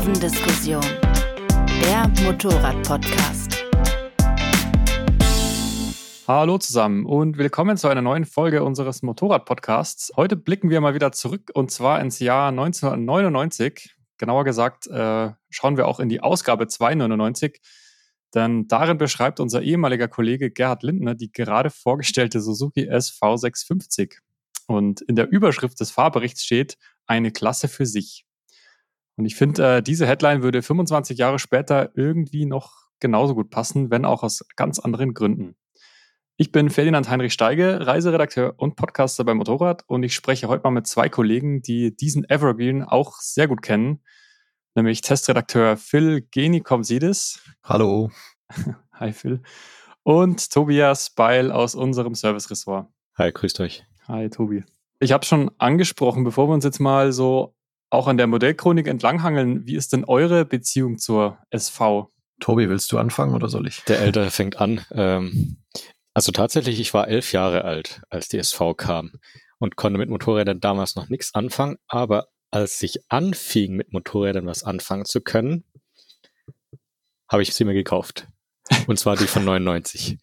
Kurvendiskussion, der Motorrad-Podcast. Hallo zusammen und willkommen zu einer neuen Folge unseres Motorrad-Podcasts. Heute blicken wir mal wieder zurück und zwar ins Jahr 1999. Genauer gesagt schauen wir auch in die Ausgabe 299, denn darin beschreibt unser ehemaliger Kollege Gerhard Lindner die gerade vorgestellte Suzuki SV650. Und in der Überschrift des Fahrberichts steht, eine Klasse für sich. Und ich finde, diese Headline würde 25 Jahre später irgendwie noch genauso gut passen, wenn auch aus ganz anderen Gründen. Ich bin Ferdinand Heinrich Steige, Reiseredakteur und Podcaster bei Motorrad und ich spreche heute mal mit zwei Kollegen, die diesen Evergreen auch sehr gut kennen, nämlich Testredakteur Phil Genikomsidis. Hallo. Hi Phil. Und Tobias Beil aus unserem Service-Ressort. Hi, grüßt euch. Hi Tobi. Ich habe schon angesprochen, bevor wir uns jetzt mal so auch an der Modellchronik entlanghangeln, wie ist denn eure Beziehung zur SV? Tobi, willst du anfangen oder soll ich? Der Ältere fängt an. Also tatsächlich, ich war 11 Jahre alt, als die SV kam und konnte mit Motorrädern damals noch nichts anfangen, aber als ich anfing, mit Motorrädern was anfangen zu können, habe ich sie mir gekauft. Und zwar die von 99.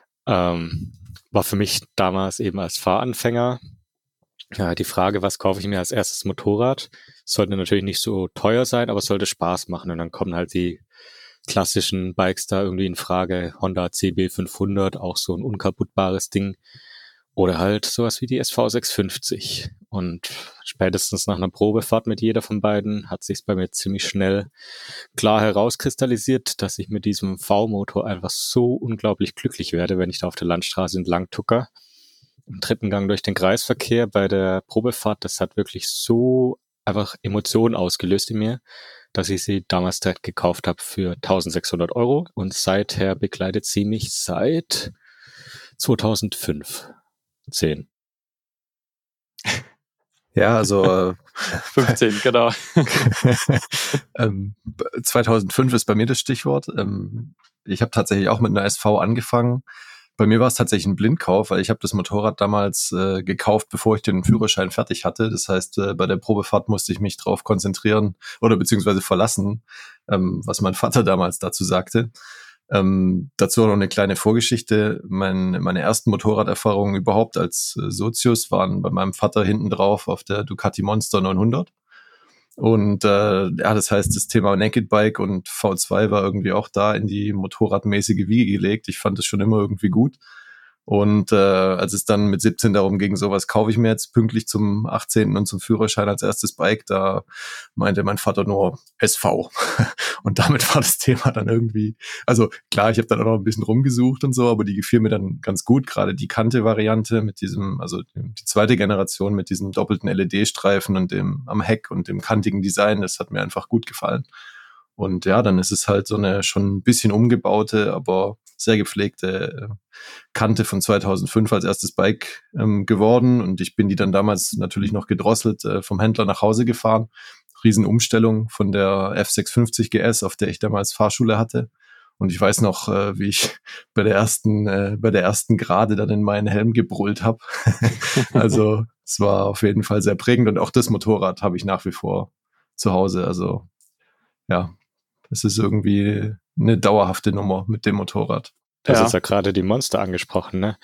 War für mich damals eben als Fahranfänger die Frage, was kaufe ich mir als erstes Motorrad? Sollte natürlich nicht so teuer sein, aber es sollte Spaß machen. Und dann kommen halt die klassischen Bikes da irgendwie in Frage. Honda CB 500, auch so ein unkaputtbares Ding. Oder halt sowas wie die SV650. Und spätestens nach einer Probefahrt mit jeder von beiden hat sich's bei mir ziemlich schnell klar herauskristallisiert, dass ich mit diesem V-Motor einfach so unglaublich glücklich werde, wenn ich da auf der Landstraße entlang tucker. Im dritten Gang durch den Kreisverkehr bei der Probefahrt, das hat wirklich so einfach Emotionen ausgelöst in mir, dass ich sie damals direkt gekauft habe für 1.600 € und seither begleitet sie mich seit 2005, 10. Ja, also 15, genau. 2005 ist bei mir das Stichwort. Ich habe tatsächlich auch mit einer SV angefangen. Bei mir war es tatsächlich ein Blindkauf, weil ich habe das Motorrad damals gekauft, bevor ich den Führerschein fertig hatte. Das heißt, bei der Probefahrt musste ich mich drauf konzentrieren oder beziehungsweise verlassen, was mein Vater damals dazu sagte. Dazu noch eine kleine Vorgeschichte. Meine ersten Motorraderfahrungen überhaupt als Sozius waren bei meinem Vater hinten drauf auf der Ducati Monster 900. Und das heißt, das Thema Naked Bike und V2 war irgendwie auch da in die motorradmäßige Wiege gelegt. Ich fand es schon immer irgendwie gut. Und als es dann mit 17 darum ging, sowas kaufe ich mir jetzt pünktlich zum 18. und zum Führerschein als erstes Bike, da meinte mein Vater nur SV. Und damit war das Thema dann irgendwie, also klar, ich habe dann auch noch ein bisschen rumgesucht und so, aber die gefiel mir dann ganz gut, gerade die Kante-Variante mit diesem, also die zweite Generation mit diesem doppelten LED-Streifen und dem am Heck und dem kantigen Design, das hat mir einfach gut gefallen. Und ja, dann ist es halt so eine schon ein bisschen umgebaute, aber sehr gepflegte Kante von 2005 als erstes Bike geworden. Und ich bin die dann damals natürlich noch gedrosselt vom Händler nach Hause gefahren. Riesenumstellung von der F650 GS, auf der ich damals Fahrschule hatte. Und ich weiß noch, wie ich bei der ersten Gerade dann in meinen Helm gebrüllt habe. Also es war auf jeden Fall sehr prägend. Und auch das Motorrad habe ich nach wie vor zu Hause. Also ja, es ist irgendwie eine dauerhafte Nummer mit dem Motorrad. Du hast jetzt ja gerade die Monster angesprochen, ne?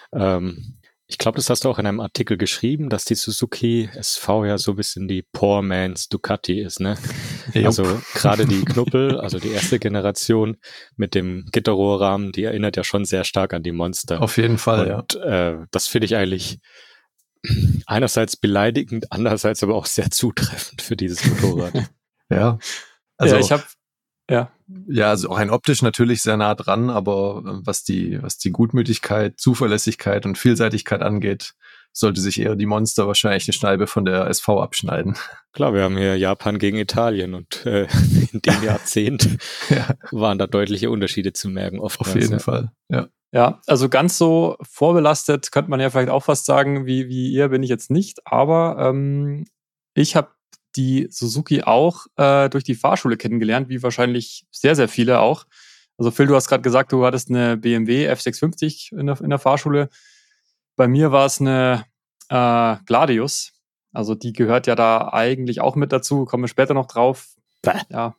Ich glaube, das hast du auch in einem Artikel geschrieben, dass die Suzuki SV ja so ein bisschen die Poor Man's Ducati ist, ne? Also gerade die Knuppel, also die erste Generation mit dem Gitterrohrrahmen, die erinnert ja schon sehr stark an die Monster. Auf jeden Fall, und, das finde ich eigentlich einerseits beleidigend, andererseits aber auch sehr zutreffend für dieses Motorrad. Ja. Also ich habe Ja, also auch rein optisch natürlich sehr nah dran, aber was die Gutmütigkeit, Zuverlässigkeit und Vielseitigkeit angeht, sollte sich eher die Monster wahrscheinlich eine Scheibe von der SV abschneiden. Klar, wir haben hier Japan gegen Italien und in dem Jahrzehnt waren da deutliche Unterschiede zu merken. Oftmals, auf jeden Fall, ja. Ja, also ganz so vorbelastet könnte man ja vielleicht auch fast sagen, wie ihr bin ich jetzt nicht, aber ich habe die Suzuki auch durch die Fahrschule kennengelernt, wie wahrscheinlich sehr, sehr viele auch. Also Phil, du hast gerade gesagt, du hattest eine BMW F650 in der Fahrschule. Bei mir war es eine Gladius. Also die gehört ja da eigentlich auch mit dazu, kommen wir später noch drauf. Ja.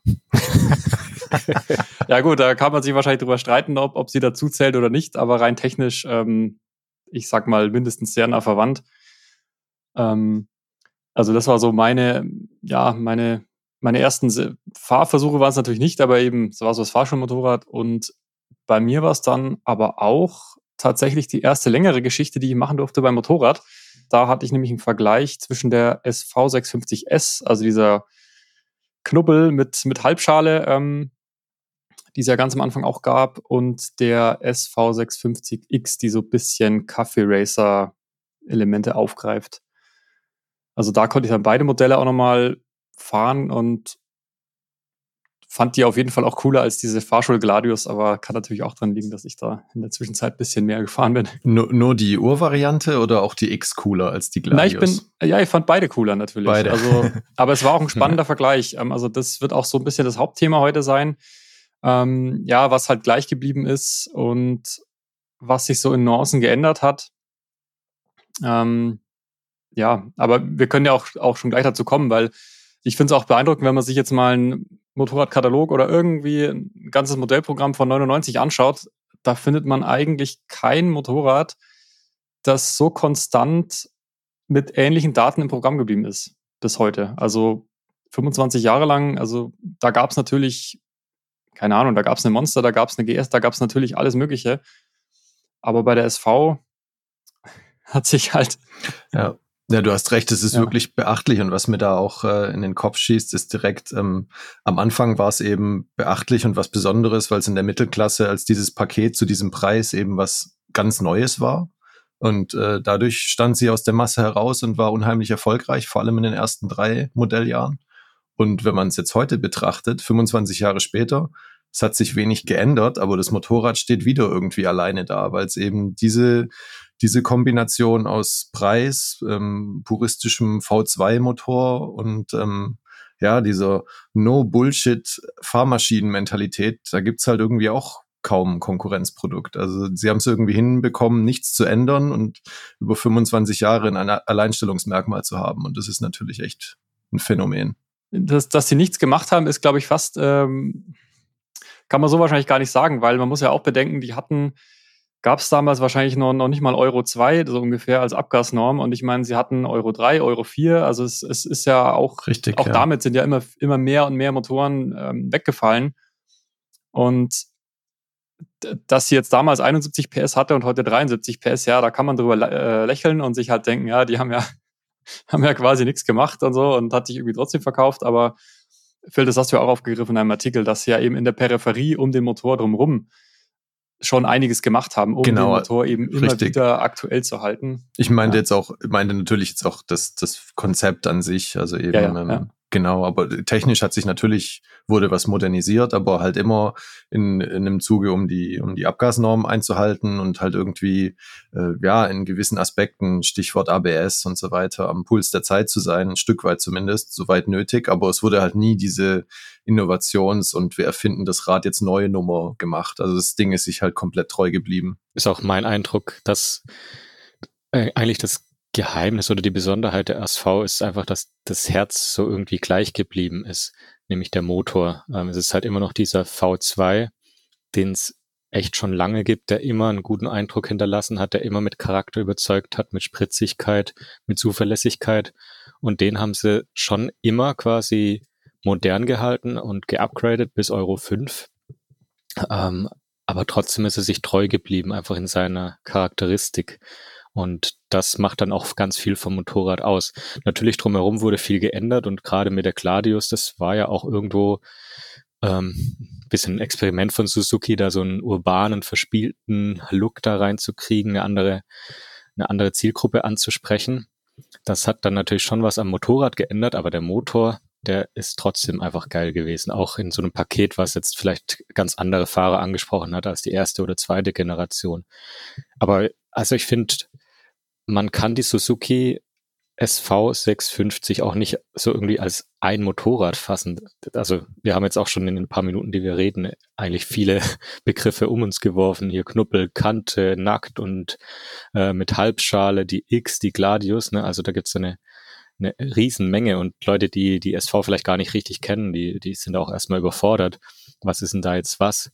Ja gut, da kann man sich wahrscheinlich drüber streiten, ob sie dazu zählt oder nicht, aber rein technisch, ich sag mal, mindestens sehr nah verwandt. Also das war so meine ersten Fahrversuche waren es natürlich nicht, aber eben, es war so das Fahrschulmotorrad und bei mir war es dann aber auch tatsächlich die erste längere Geschichte, die ich machen durfte beim Motorrad. Da hatte ich nämlich einen Vergleich zwischen der SV 650S, also dieser Knubbel mit Halbschale, die es ja ganz am Anfang auch gab, und der SV 650X, die so ein bisschen Kaffee-Racer-Elemente aufgreift. Also da konnte ich dann beide Modelle auch nochmal fahren und fand die auf jeden Fall auch cooler als diese Fahrschul-Gladius, aber kann natürlich auch dran liegen, dass ich da in der Zwischenzeit ein bisschen mehr gefahren bin. Nur die Urvariante oder auch die X cooler als die Gladius? Ich fand beide cooler natürlich. Beide. Also, aber es war auch ein spannender Vergleich. Also das wird auch so ein bisschen das Hauptthema heute sein. Was halt gleich geblieben ist und was sich so in Nuancen geändert hat. Aber wir können ja auch schon gleich dazu kommen, weil ich finde es auch beeindruckend, wenn man sich jetzt mal einen Motorradkatalog oder irgendwie ein ganzes Modellprogramm von 99 anschaut, da findet man eigentlich kein Motorrad, das so konstant mit ähnlichen Daten im Programm geblieben ist bis heute. Also 25 Jahre lang, also da gab es natürlich, keine Ahnung, da gab es eine Monster, da gab es eine GS, da gab es natürlich alles Mögliche. Aber bei der SV hat sich halt... Ja, du hast recht, es ist wirklich beachtlich und was mir da auch in den Kopf schießt, ist direkt, am Anfang war es eben beachtlich und was Besonderes, weil es in der Mittelklasse als dieses Paket zu diesem Preis eben was ganz Neues war und dadurch stand sie aus der Masse heraus und war unheimlich erfolgreich, vor allem in den ersten 3 Modelljahren. Und wenn man es jetzt heute betrachtet, 25 Jahre später, es hat sich wenig geändert, aber das Motorrad steht wieder irgendwie alleine da, weil es eben diese Kombination aus Preis, puristischem V2-Motor und dieser No-Bullshit-Fahrmaschinen-Mentalität, da gibt's halt irgendwie auch kaum ein Konkurrenzprodukt. Also sie haben es irgendwie hinbekommen, nichts zu ändern und über 25 Jahre ein Alleinstellungsmerkmal zu haben. Und das ist natürlich echt ein Phänomen. Dass sie nichts gemacht haben, ist, glaube ich, fast, kann man so wahrscheinlich gar nicht sagen, weil man muss ja auch bedenken, gab es damals wahrscheinlich noch nicht mal Euro 2, so ungefähr als Abgasnorm. Und ich meine, sie hatten Euro 3, Euro 4. Also es ist ja auch, richtig, auch damit sind ja immer mehr und mehr Motoren weggefallen. Und dass sie jetzt damals 71 PS hatte und heute 73 PS, ja, da kann man drüber lächeln und sich halt denken, ja, die haben ja quasi nichts gemacht und so und hat sich irgendwie trotzdem verkauft. Aber Phil, das hast du ja auch aufgegriffen in einem Artikel, dass sie ja eben in der Peripherie um den Motor drumherum schon einiges gemacht haben, um den Motor eben immer wieder aktuell zu halten. Ich meinte natürlich jetzt auch das Konzept an sich, also eben, genau, aber technisch wurde was modernisiert, aber halt immer in einem Zuge, um die Abgasnormen einzuhalten und halt irgendwie, in gewissen Aspekten, Stichwort ABS und so weiter, am Puls der Zeit zu sein, ein Stück weit zumindest, soweit nötig, aber es wurde halt nie diese Innovations- und wir erfinden das Rad jetzt neue Nummer gemacht. Also das Ding ist sich halt komplett treu geblieben. Ist auch mein Eindruck, dass eigentlich das Geheimnis oder die Besonderheit der SV ist einfach, dass das Herz so irgendwie gleich geblieben ist, nämlich der Motor. Es ist halt immer noch dieser V2, den es echt schon lange gibt, der immer einen guten Eindruck hinterlassen hat, der immer mit Charakter überzeugt hat, mit Spritzigkeit, mit Zuverlässigkeit. Und den haben sie schon immer quasi modern gehalten und geupgradet bis Euro 5. Aber trotzdem ist er sich treu geblieben, einfach in seiner Charakteristik. Und das macht dann auch ganz viel vom Motorrad aus. Natürlich drumherum wurde viel geändert und gerade mit der Gladius, das war ja auch irgendwo bisschen ein Experiment von Suzuki, da so einen urbanen, verspielten Look da reinzukriegen, eine andere Zielgruppe anzusprechen. Das hat dann natürlich schon was am Motorrad geändert, aber der Motor, der ist trotzdem einfach geil gewesen. Auch in so einem Paket, was jetzt vielleicht ganz andere Fahrer angesprochen hat als die erste oder zweite Generation. Aber also ich finde, man kann die Suzuki SV 650 auch nicht so irgendwie als ein Motorrad fassen. Also wir haben jetzt auch schon in den paar Minuten, die wir reden, eigentlich viele Begriffe um uns geworfen. Hier Knuppel, Kante, nackt und mit Halbschale, die X, die Gladius. Ne? Also da gibt's eine eine Riesenmenge und Leute, die SV vielleicht gar nicht richtig kennen, die sind auch erstmal überfordert. Was ist denn da jetzt was?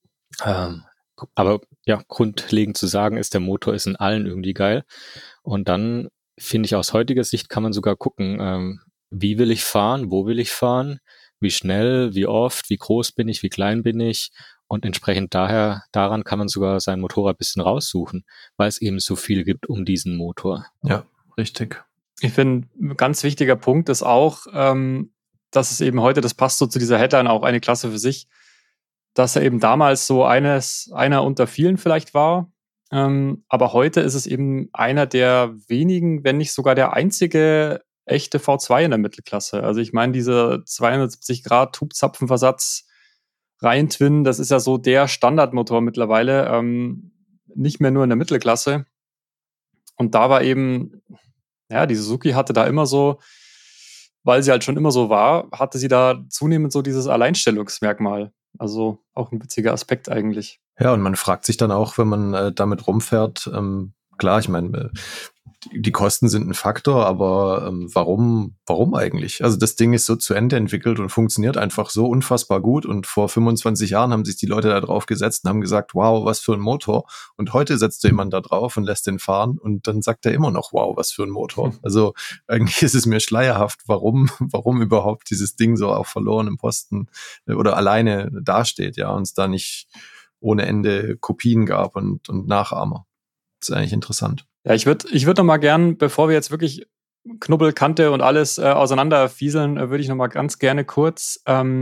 Aber ja, grundlegend zu sagen ist, der Motor ist in allen irgendwie geil. Und dann finde ich, aus heutiger Sicht kann man sogar gucken, wie will ich fahren, wo will ich fahren, wie schnell, wie oft, wie groß bin ich, wie klein bin ich. Und entsprechend daran kann man sogar sein Motorrad ein bisschen raussuchen, weil es eben so viel gibt um diesen Motor. Ja, richtig. Ich finde, ein ganz wichtiger Punkt ist auch, dass es eben heute, das passt so zu dieser Headline, auch eine Klasse für sich, dass er eben damals so einer unter vielen vielleicht war. Aber heute ist es eben einer der wenigen, wenn nicht sogar der einzige echte V2 in der Mittelklasse. Also ich meine, dieser 270 Grad Hubzapfenversatz Reihen-Twin, das ist ja so der Standardmotor mittlerweile, nicht mehr nur in der Mittelklasse. Und da war eben, ja, die Suzuki hatte da immer so, weil sie halt schon immer so war, hatte sie da zunehmend so dieses Alleinstellungsmerkmal. Also auch ein witziger Aspekt eigentlich. Ja, und man fragt sich dann auch, wenn man damit rumfährt, klar, ich meine, die Kosten sind ein Faktor, aber warum eigentlich? Also das Ding ist so zu Ende entwickelt und funktioniert einfach so unfassbar gut. Und vor 25 Jahren haben sich die Leute da drauf gesetzt und haben gesagt, wow, was für ein Motor. Und heute setzt jemand da drauf und lässt den fahren und dann sagt er immer noch, wow, was für ein Motor. Also eigentlich ist es mir schleierhaft, warum überhaupt dieses Ding so auf verlorenem Posten oder alleine dasteht, ja, und es da nicht ohne Ende Kopien gab und Nachahmer. Das ist eigentlich interessant. Ja, ich würd noch mal gern, bevor wir jetzt wirklich Knubbel, Kante und alles auseinanderfieseln, würde ich noch mal ganz gerne kurz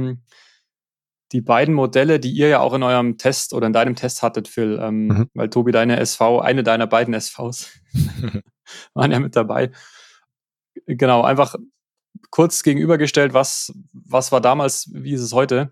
die beiden Modelle, die ihr ja auch in eurem Test oder in deinem Test hattet, Phil, weil Tobi, deine SV, eine deiner beiden SVs waren ja mit dabei. Genau, einfach kurz gegenübergestellt, was war damals, wie ist es heute?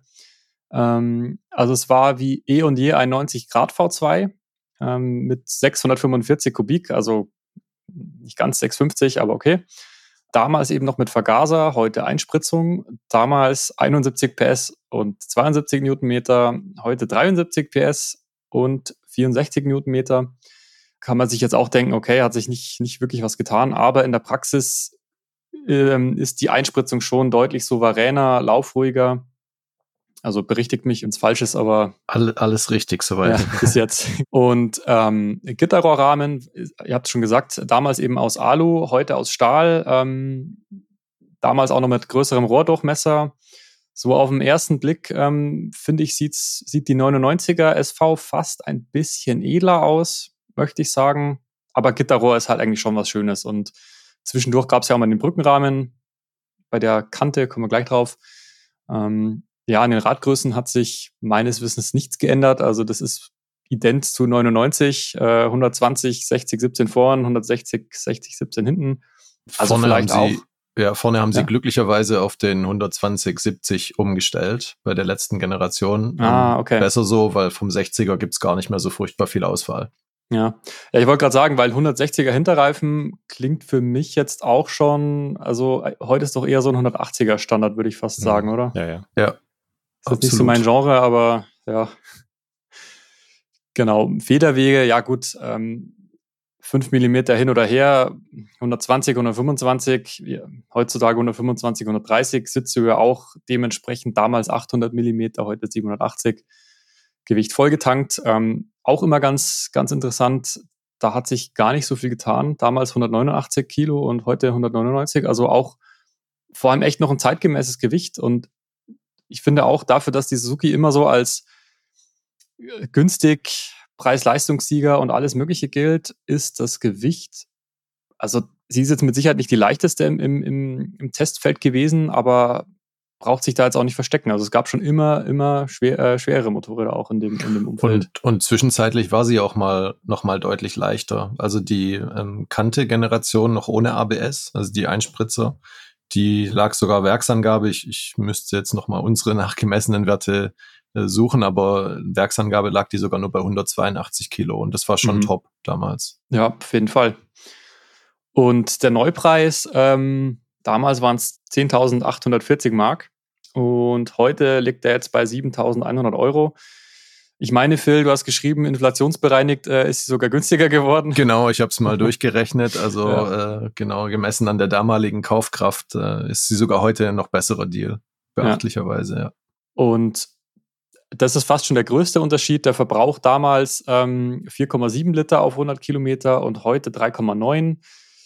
Also es war wie eh und je ein 90 Grad V2 mit 645 Kubik, also nicht ganz 650, aber okay. Damals eben noch mit Vergaser, heute Einspritzung. Damals 71 PS und 72 Newtonmeter, heute 73 PS und 64 Newtonmeter. Kann man sich jetzt auch denken, okay, hat sich nicht wirklich was getan, aber in der Praxis ist die Einspritzung schon deutlich souveräner, laufruhiger. Also berichtigt mich, wenn es falsch ist, aber alles richtig soweit. Ja, bis jetzt. Und Gitterrohrrahmen, ihr habt es schon gesagt, damals eben aus Alu, heute aus Stahl. Damals auch noch mit größerem Rohrdurchmesser. So auf den ersten Blick, finde ich, sieht die 99er SV fast ein bisschen edler aus, möchte ich sagen. Aber Gitterrohr ist halt eigentlich schon was Schönes. Und zwischendurch gab es ja auch mal den Brückenrahmen. Bei der Kante kommen wir gleich drauf. Ja, an den Radgrößen hat sich meines Wissens nichts geändert. Also das ist ident zu 99, 120, 60, 17 vorn, 160, 60, 17 hinten. Also vorne haben sie glücklicherweise auf den 120, 70 umgestellt bei der letzten Generation. Okay. Besser so, weil vom 60er gibt's gar nicht mehr so furchtbar viel Auswahl. Ja, ich wollte gerade sagen, weil 160er Hinterreifen klingt für mich jetzt auch schon, also heute ist doch eher so ein 180er Standard, würde ich fast sagen, oder? Ja. Das ist nicht so mein Genre, aber ja. Genau, Federwege, ja gut, 5 Millimeter hin oder her, 120, 125, heutzutage 125, 130, Sitzhöhe auch dementsprechend damals 800 Millimeter, heute 780, Gewicht vollgetankt. Auch immer ganz, ganz interessant, da hat sich gar nicht so viel getan. Damals 189 Kilo und heute 199, also auch vor allem echt noch ein zeitgemäßes Gewicht. Und ich finde auch dafür, dass die Suzuki immer so als günstig, Preis-Leistungssieger und alles Mögliche gilt, ist das Gewicht, also sie ist jetzt mit Sicherheit nicht die leichteste im Testfeld gewesen, aber braucht sich da jetzt auch nicht verstecken. Also es gab schon immer schwere Motorräder auch in dem Umfeld. Und zwischenzeitlich war sie auch noch mal deutlich leichter. Also die Kante-Generation noch ohne ABS, also die Einspritzer, die lag sogar Werksangabe. Ich müsste jetzt noch mal unsere nachgemessenen Werte suchen, aber Werksangabe lag die sogar nur bei 182 Kilo und das war schon top damals. Ja, auf jeden Fall. Und der Neupreis, damals waren es 10.840 Mark und heute liegt er jetzt bei 7.100 Euro. Ich meine, Phil, du hast geschrieben, inflationsbereinigt ist sie sogar günstiger geworden. Genau, ich habe es mal durchgerechnet. Also genau, gemessen an der damaligen Kaufkraft ist sie sogar heute ein noch besserer Deal. Beachtlicherweise, ja. Und das ist fast schon der größte Unterschied. Der Verbrauch damals 4,7 Liter auf 100 Kilometer und heute 3,9.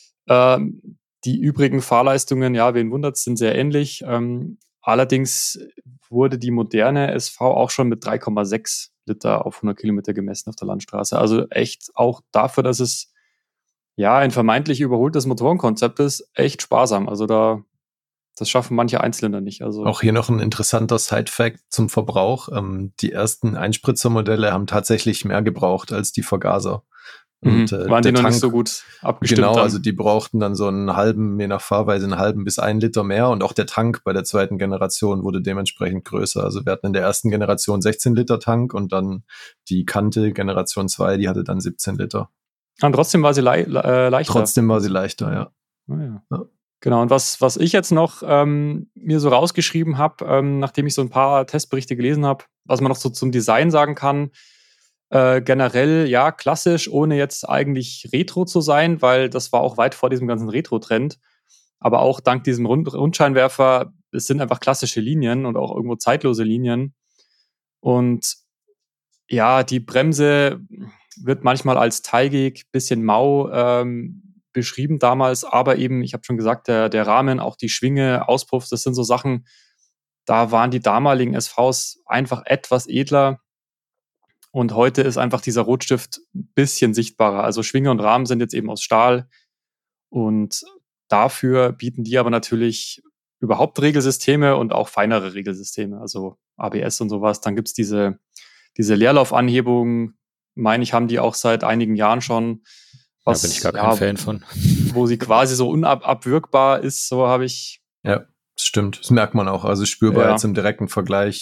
Die übrigen Fahrleistungen, ja, wen wundert's, sind sehr ähnlich. Allerdings wurde die moderne SV auch schon mit 3,6 Liter auf 100 Kilometer gemessen auf der Landstraße. Also echt auch dafür, dass es ja ein vermeintlich überholtes Motorenkonzept ist, echt sparsam. Also das schaffen manche Einzelne nicht. Also auch hier noch ein interessanter Side-Fact zum Verbrauch. Die ersten Einspritzermodelle haben tatsächlich mehr gebraucht als die Vergaser. Und, waren die noch nicht so gut abgestimmt? Genau, dann? also die brauchten dann so einen halben, je nach Fahrweise, einen halben bis 1 Liter mehr. Und auch der Tank bei der zweiten Generation wurde dementsprechend größer. Also wir hatten in der ersten Generation 16 Liter Tank und dann die Kante Generation 2, die hatte dann 17 Liter. Und trotzdem war sie leichter. Trotzdem war sie leichter, ja. Ja. Genau, und was ich jetzt noch mir so rausgeschrieben habe, nachdem ich so ein paar Testberichte gelesen habe, was man noch so zum Design sagen kann, generell, ja, klassisch, ohne jetzt eigentlich Retro zu sein, weil das war auch weit vor diesem ganzen Retro-Trend. Aber auch dank diesem Rundscheinwerfer, es sind einfach klassische Linien und auch irgendwo zeitlose Linien. Und ja, die Bremse wird manchmal als teigig, bisschen mau beschrieben damals, aber eben, ich habe schon gesagt, der Rahmen, auch die Schwinge, Auspuff, das sind so Sachen, da waren die damaligen SVs einfach etwas edler. Und heute ist einfach dieser Rotstift ein bisschen sichtbarer. Also Schwinge und Rahmen sind jetzt eben aus Stahl. Und dafür bieten die aber natürlich überhaupt Regelsysteme und auch feinere Regelsysteme, also ABS und sowas. Dann gibt's diese Leerlaufanhebung, meine ich, haben die auch seit einigen Jahren schon. Da bin ich gar kein Fan von. Wo sie quasi so unabwürgbar ist, so habe ich. Ja, das stimmt. Das merkt man auch. Also spürbar jetzt im direkten Vergleich.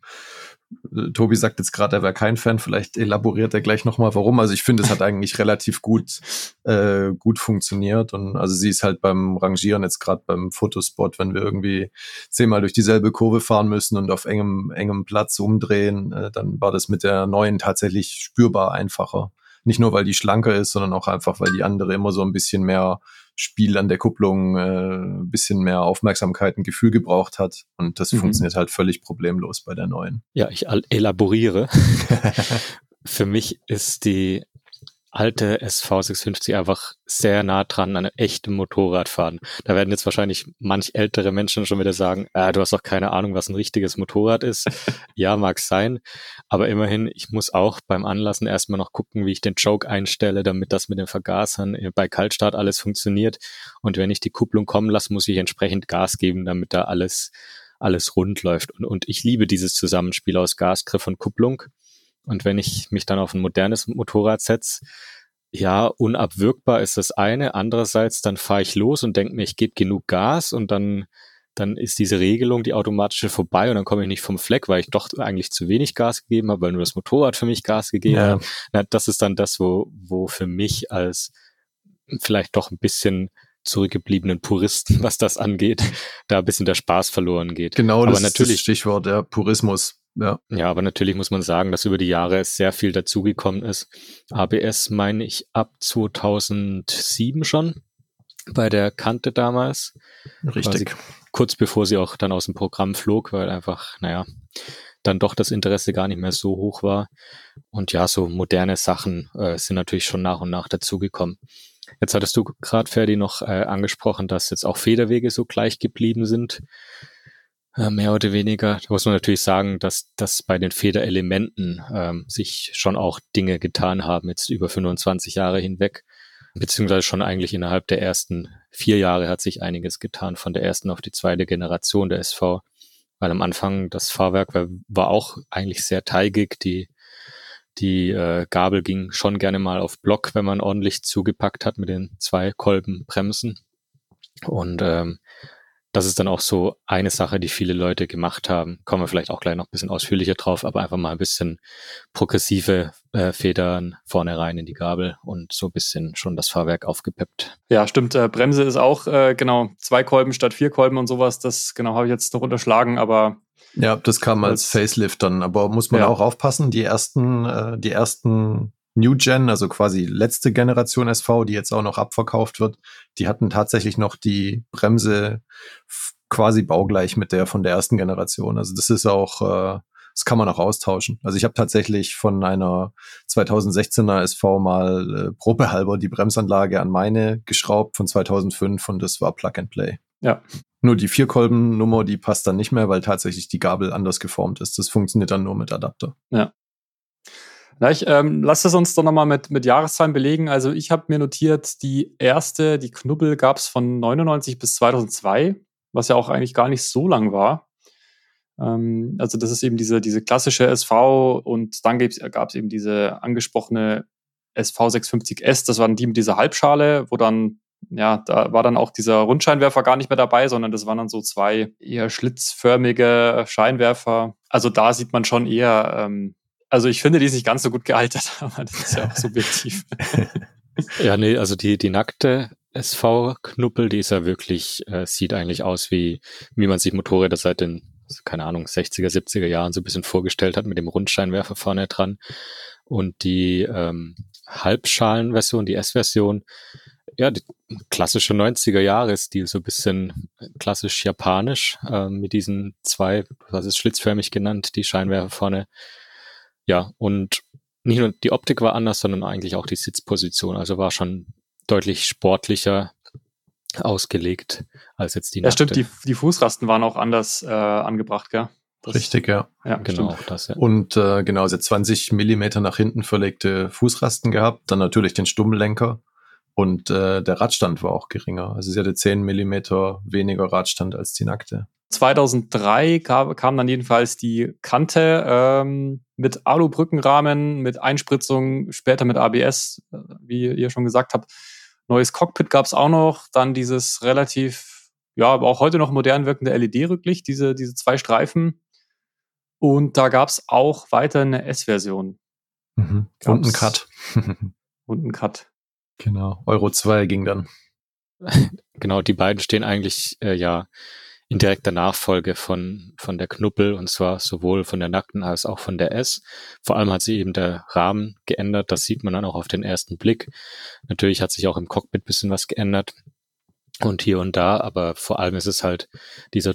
Tobi sagt jetzt gerade, er wäre kein Fan. Vielleicht elaboriert er gleich nochmal, warum. Also ich finde, es hat eigentlich relativ gut funktioniert. Und also sie ist halt beim Rangieren jetzt gerade beim Fotospot, wenn wir irgendwie 10-mal durch dieselbe Kurve fahren müssen und auf engem Platz umdrehen, dann war das mit der neuen tatsächlich spürbar einfacher. Nicht nur, weil die schlanker ist, sondern auch einfach, weil die andere immer so ein bisschen mehr Spiel an der Kupplung, ein bisschen mehr Aufmerksamkeit und Gefühl gebraucht hat. Und das funktioniert halt völlig problemlos bei der neuen. Ja, ich elaboriere. Für mich ist die alte SV650 einfach sehr nah dran an einem echten Motorradfahren. Da werden jetzt wahrscheinlich manch ältere Menschen schon wieder sagen, du hast doch keine Ahnung, was ein richtiges Motorrad ist. Ja, mag sein. Aber immerhin, ich muss auch beim Anlassen erstmal noch gucken, wie ich den Choke einstelle, damit das mit den Vergasern bei Kaltstart alles funktioniert. Und wenn ich die Kupplung kommen lasse, muss ich entsprechend Gas geben, damit da alles rund läuft. Und ich liebe dieses Zusammenspiel aus Gasgriff und Kupplung. Und wenn ich mich dann auf ein modernes Motorrad setze, ja, unabwürgbar ist das eine. Andererseits, dann fahre ich los und denke mir, ich gebe genug Gas und dann ist diese Regelung, die automatische, vorbei und dann komme ich nicht vom Fleck, weil ich doch eigentlich zu wenig Gas gegeben habe, weil nur das Motorrad für mich Gas gegeben hat. Na, das ist dann das, wo für mich als vielleicht doch ein bisschen zurückgebliebenen Puristen, was das angeht, da ein bisschen der Spaß verloren geht. Genau, aber das ist das Stichwort, ja, Purismus. Ja, aber natürlich muss man sagen, dass über die Jahre sehr viel dazugekommen ist. ABS meine ich ab 2007 schon, bei der Kante damals. Richtig. Kurz bevor sie auch dann aus dem Programm flog, weil einfach, dann doch das Interesse gar nicht mehr so hoch war. Und ja, so moderne Sachen sind natürlich schon nach und nach dazugekommen. Jetzt hattest du gerade, Ferdi, noch angesprochen, dass jetzt auch Federwege so gleich geblieben sind. Mehr oder weniger. Da muss man natürlich sagen, dass bei den Federelementen sich schon auch Dinge getan haben, jetzt über 25 Jahre hinweg. Beziehungsweise schon eigentlich innerhalb der ersten 4 Jahre hat sich einiges getan, von der ersten auf die zweite Generation der SV. Weil am Anfang das Fahrwerk war auch eigentlich sehr teigig. Die Gabel ging schon gerne mal auf Block, wenn man ordentlich zugepackt hat mit den 2 Kolbenbremsen. Und das ist dann auch so eine Sache, die viele Leute gemacht haben. Kommen wir vielleicht auch gleich noch ein bisschen ausführlicher drauf, aber einfach mal ein bisschen progressive Federn vorne rein in die Gabel und so ein bisschen schon das Fahrwerk aufgepeppt. Ja, stimmt. Bremse ist auch 2 Kolben statt 4 Kolben und sowas. Das genau habe ich jetzt noch unterschlagen, aber Ja, das kam als Facelift dann, aber muss man auch aufpassen, die ersten New Gen, also quasi letzte Generation SV, die jetzt auch noch abverkauft wird, die hatten tatsächlich noch die Bremse quasi baugleich mit der von der ersten Generation. Also das ist auch, das kann man auch austauschen. Also ich habe tatsächlich von einer 2016er SV mal probehalber die Bremsanlage an meine geschraubt von 2005 und das war Plug and Play. Ja. Nur die Vierkolbennummer, die passt dann nicht mehr, weil tatsächlich die Gabel anders geformt ist. Das funktioniert dann nur mit Adapter. Ja. Na, ich lasse es uns doch nochmal mit Jahreszahlen belegen. Also ich habe mir notiert, die Knubbel gab es von 99 bis 2002, was ja auch eigentlich gar nicht so lang war. Also das ist eben diese klassische SV und dann gab es eben diese angesprochene SV 650S, das waren die mit dieser Halbschale, wo dann, ja, da war dann auch dieser Rundscheinwerfer gar nicht mehr dabei, sondern das waren dann so zwei eher schlitzförmige Scheinwerfer. Also da sieht man schon eher, also ich finde, die ist nicht ganz so gut gealtert, aber das ist ja auch subjektiv. Ja, nee, also die nackte SV-Knuppel, die ist ja wirklich, sieht eigentlich aus, wie man sich Motorräder seit den, keine Ahnung, 60er, 70er Jahren so ein bisschen vorgestellt hat, mit dem Rundscheinwerfer vorne dran. Und die Halbschalenversion, die S-Version, ja, die klassische 90er-Jahre-Stil, so ein bisschen klassisch japanisch, mit diesen zwei, was ist schlitzförmig genannt, die Scheinwerfer vorne. Ja, und nicht nur die Optik war anders, sondern eigentlich auch die Sitzposition. Also war schon deutlich sportlicher ausgelegt als jetzt die nackte. Ja, stimmt, die Fußrasten waren auch anders angebracht, gell? Richtig, ja. Ja, genau, stimmt. das, ja. Und genau, sie hat 20 Millimeter nach hinten verlegte Fußrasten gehabt, dann natürlich den Stummlenker und der Radstand war auch geringer. Also sie hatte 10 Millimeter weniger Radstand als die nackte. 2003 kam dann jedenfalls die Kante mit Alubrückenrahmen, mit Einspritzung, später mit ABS, wie ihr schon gesagt habt. Neues Cockpit gab es auch noch, dann dieses relativ, ja, aber auch heute noch modern wirkende LED-Rücklicht, diese zwei Streifen. Und da gab es auch weiter eine S-Version. Mhm. Und ein Cut. Und ein Cut. Genau, Euro 2 ging dann. Genau, die beiden stehen eigentlich ja in direkter Nachfolge von der Knuppel, und zwar sowohl von der nackten als auch von der S. Vor allem hat sich eben der Rahmen geändert, das sieht man dann auch auf den ersten Blick. Natürlich hat sich auch im Cockpit ein bisschen was geändert und hier und da, aber vor allem ist es halt dieser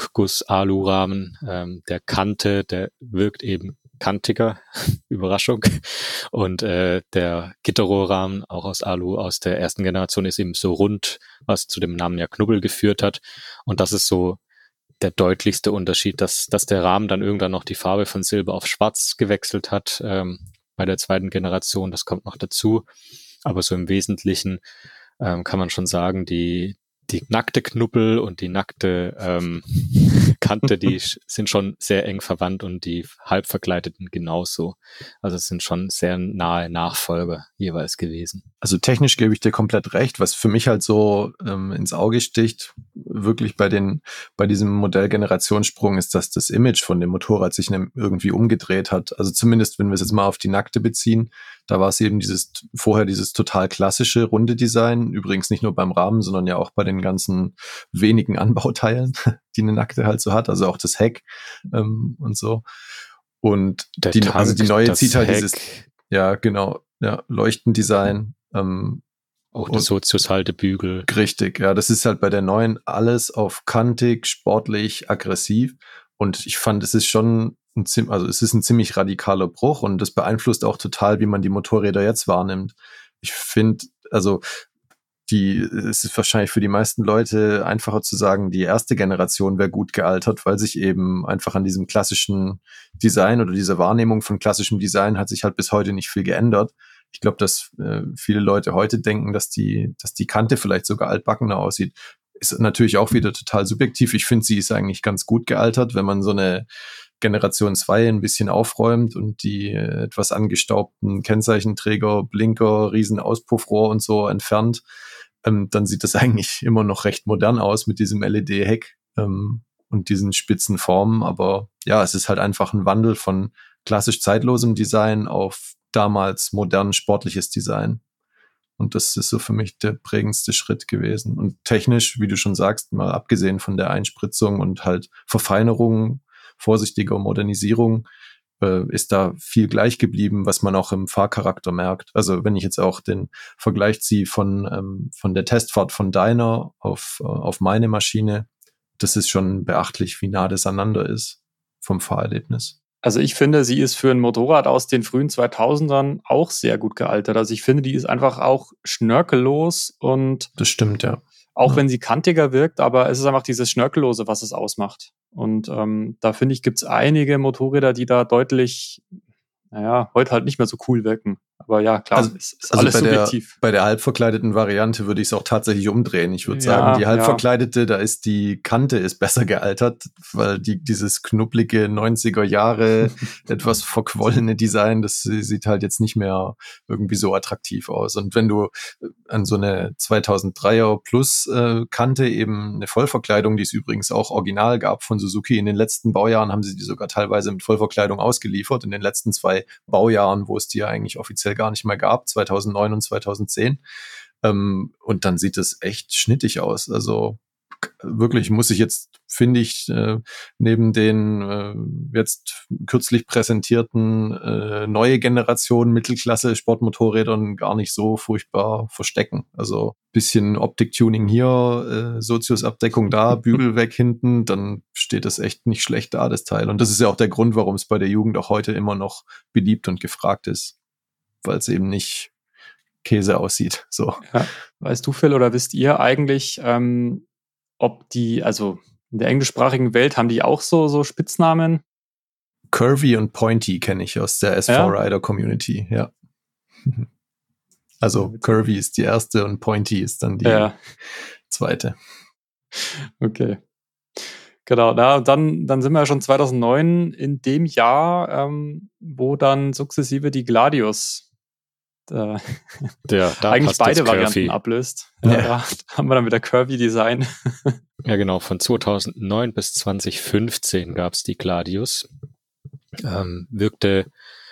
Druckguss-Alu-Rahmen, der Kante, der wirkt eben kantiger, Überraschung. Und der Gitterrohrrahmen, auch aus Alu, aus der ersten Generation, ist eben so rund, was zu dem Namen ja Knubbel geführt hat. Und das ist so der deutlichste Unterschied, dass der Rahmen dann irgendwann noch die Farbe von Silber auf Schwarz gewechselt hat bei der zweiten Generation. Das kommt noch dazu. Aber so im Wesentlichen kann man schon sagen, die nackte Knuppel und die nackte Kante, die sind schon sehr eng verwandt und die halb verkleideten genauso. Also es sind schon sehr nahe Nachfolger jeweils gewesen. Also technisch gebe ich dir komplett recht. Was für mich halt so ins Auge sticht, wirklich bei diesem Modellgenerationssprung, ist, dass das Image von dem Motorrad sich irgendwie umgedreht hat. Also zumindest, wenn wir es jetzt mal auf die nackte beziehen, da war es eben vorher dieses total klassische runde Design. Übrigens nicht nur beim Rahmen, sondern ja auch bei den ganzen wenigen Anbauteilen, die eine nackte halt so hat. Also auch das Heck und so. Und die neue zieht halt dieses, ja genau, ja, Leuchtendesign. Auch der Sozius-Haltebügel. Richtig, ja, das ist halt bei der neuen alles auf kantig, sportlich, aggressiv. Und ich fand, es ist schon es ist ein ziemlich radikaler Bruch und das beeinflusst auch total, wie man die Motorräder jetzt wahrnimmt. Ich finde, also es ist wahrscheinlich für die meisten Leute einfacher zu sagen, die erste Generation wäre gut gealtert, weil sich eben einfach an diesem klassischen Design oder dieser Wahrnehmung von klassischem Design hat sich halt bis heute nicht viel geändert. Ich glaube, dass viele Leute heute denken, dass die Kante vielleicht sogar altbackener aussieht. Ist natürlich auch wieder total subjektiv. Ich finde, sie ist eigentlich ganz gut gealtert, wenn man so eine Generation 2 ein bisschen aufräumt und die etwas angestaubten Kennzeichenträger, Blinker, riesen Auspuffrohr und so entfernt, dann sieht das eigentlich immer noch recht modern aus mit diesem LED-Heck und diesen spitzen Formen. Aber ja, es ist halt einfach ein Wandel von klassisch zeitlosem Design auf damals modern sportliches Design. Und das ist so für mich der prägendste Schritt gewesen. Und technisch, wie du schon sagst, mal abgesehen von der Einspritzung und halt Verfeinerung vorsichtiger Modernisierung ist da viel gleich geblieben, was man auch im Fahrcharakter merkt. Also wenn ich jetzt auch den Vergleich ziehe von der Testfahrt von deiner auf meine Maschine, das ist schon beachtlich, wie nah das aneinander ist vom Fahrerlebnis. Also ich finde, sie ist für ein Motorrad aus den frühen 2000ern auch sehr gut gealtert. Also ich finde, die ist einfach auch schnörkellos und das stimmt, ja. Auch wenn sie kantiger wirkt, aber es ist einfach dieses Schnörkellose, was es ausmacht. Und da finde ich, gibt es einige Motorräder, die da deutlich, heute halt nicht mehr so cool wirken. Aber ja, klar, also, ist alles subjektiv. Bei der halbverkleideten Variante würde ich es auch tatsächlich umdrehen. Ich würde sagen, die halbverkleidete, da ist die Kante ist besser gealtert, weil dieses knubbelige 90er Jahre, etwas verquollene Design, das sieht halt jetzt nicht mehr irgendwie so attraktiv aus. Und wenn du an so eine 2003er Plus Kante eben eine Vollverkleidung, die es übrigens auch original gab von Suzuki, in den letzten Baujahren haben sie die sogar teilweise mit Vollverkleidung ausgeliefert, in den letzten 2 Baujahren, wo es die ja eigentlich offiziell gar nicht mehr gab, 2009 und 2010. Und dann sieht es echt schnittig aus. Also wirklich muss ich jetzt, finde ich, neben den jetzt kürzlich präsentierten neue Generation Mittelklasse Sportmotorrädern gar nicht so furchtbar verstecken. Also bisschen Optik-Tuning hier, Sozius-Abdeckung da, Bügel weg hinten, dann steht das echt nicht schlecht da, das Teil. Und das ist ja auch der Grund, warum es bei der Jugend auch heute immer noch beliebt und gefragt ist, weil es eben nicht Käse aussieht. So. Ja. Weißt du, Phil, oder wisst ihr eigentlich, ob also in der englischsprachigen Welt haben die auch so Spitznamen? Curvy und Pointy kenne ich aus der SV-Rider-Community, ja. Also Curvy ist die erste und Pointy ist dann die zweite. Okay. Genau, dann sind wir ja schon 2009 in dem Jahr, wo dann sukzessive die Gladius eigentlich beide Varianten ablöst. Da haben wir dann wieder Curvy-Design. Ja, genau. Von 2009 bis 2015 gab es die Gladius. Wirkte,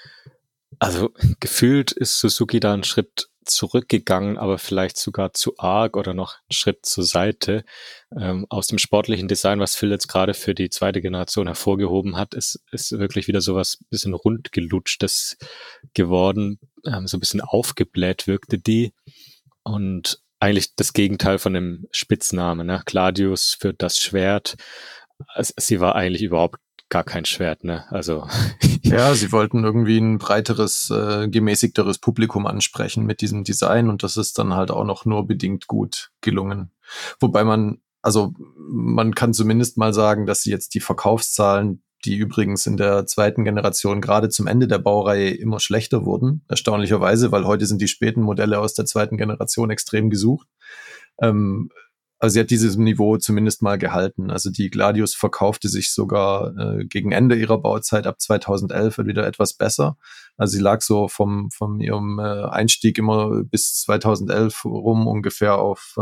also gefühlt ist Suzuki da einen Schritt zurückgegangen, aber vielleicht sogar zu arg oder noch einen Schritt zur Seite. Aus dem sportlichen Design, was Phil jetzt gerade für die zweite Generation hervorgehoben hat, ist wirklich wieder sowas bisschen rundgelutschtes geworden. So ein bisschen aufgebläht wirkte die. Und eigentlich das Gegenteil von dem Spitznamen, ne? Gladius für das Schwert. Sie war eigentlich überhaupt gar kein Schwert, ne? Also ja, sie wollten irgendwie ein breiteres, gemäßigteres Publikum ansprechen mit diesem Design und das ist dann halt auch noch nur bedingt gut gelungen. Wobei man kann zumindest mal sagen, dass sie jetzt die Verkaufszahlen, die übrigens in der zweiten Generation gerade zum Ende der Baureihe immer schlechter wurden, erstaunlicherweise, weil heute sind die späten Modelle aus der zweiten Generation extrem gesucht. Also sie hat dieses Niveau zumindest mal gehalten. Also die Gladius verkaufte sich sogar gegen Ende ihrer Bauzeit ab 2011 wieder etwas besser. Also sie lag so von ihrem Einstieg immer bis 2011 rum ungefähr auf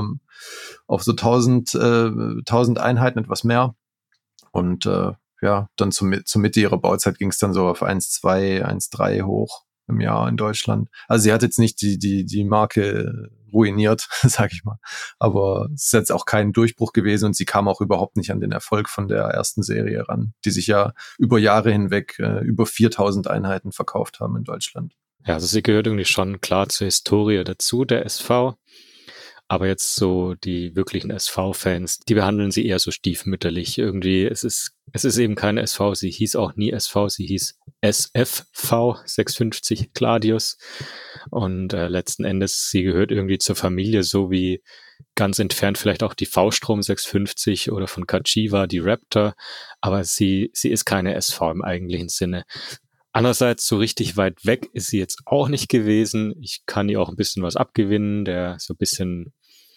so 1000 Einheiten, etwas mehr. Und dann zur Mitte ihrer Bauzeit ging es dann so auf 1,2, 1,3 hoch im Jahr in Deutschland. Also sie hat jetzt nicht die Marke ruiniert, sag ich mal. Aber es ist jetzt auch kein Durchbruch gewesen und sie kam auch überhaupt nicht an den Erfolg von der ersten Serie ran, die sich ja über Jahre hinweg über 4000 Einheiten verkauft haben in Deutschland. Ja, also sie gehört irgendwie schon klar zur Historie dazu, der SV. Aber jetzt so die wirklichen SV-Fans, die behandeln sie eher so stiefmütterlich. Irgendwie, es ist eben keine SV, sie hieß auch nie SV, sie hieß SFV 650 Gladius. Und letzten Endes, sie gehört irgendwie zur Familie, so wie ganz entfernt vielleicht auch die V-Strom 650 oder von Kachiwa, die Raptor. Aber sie ist keine SV im eigentlichen Sinne. Andererseits, so richtig weit weg ist sie jetzt auch nicht gewesen. Ich kann ihr auch ein bisschen was abgewinnen, der so ein bisschen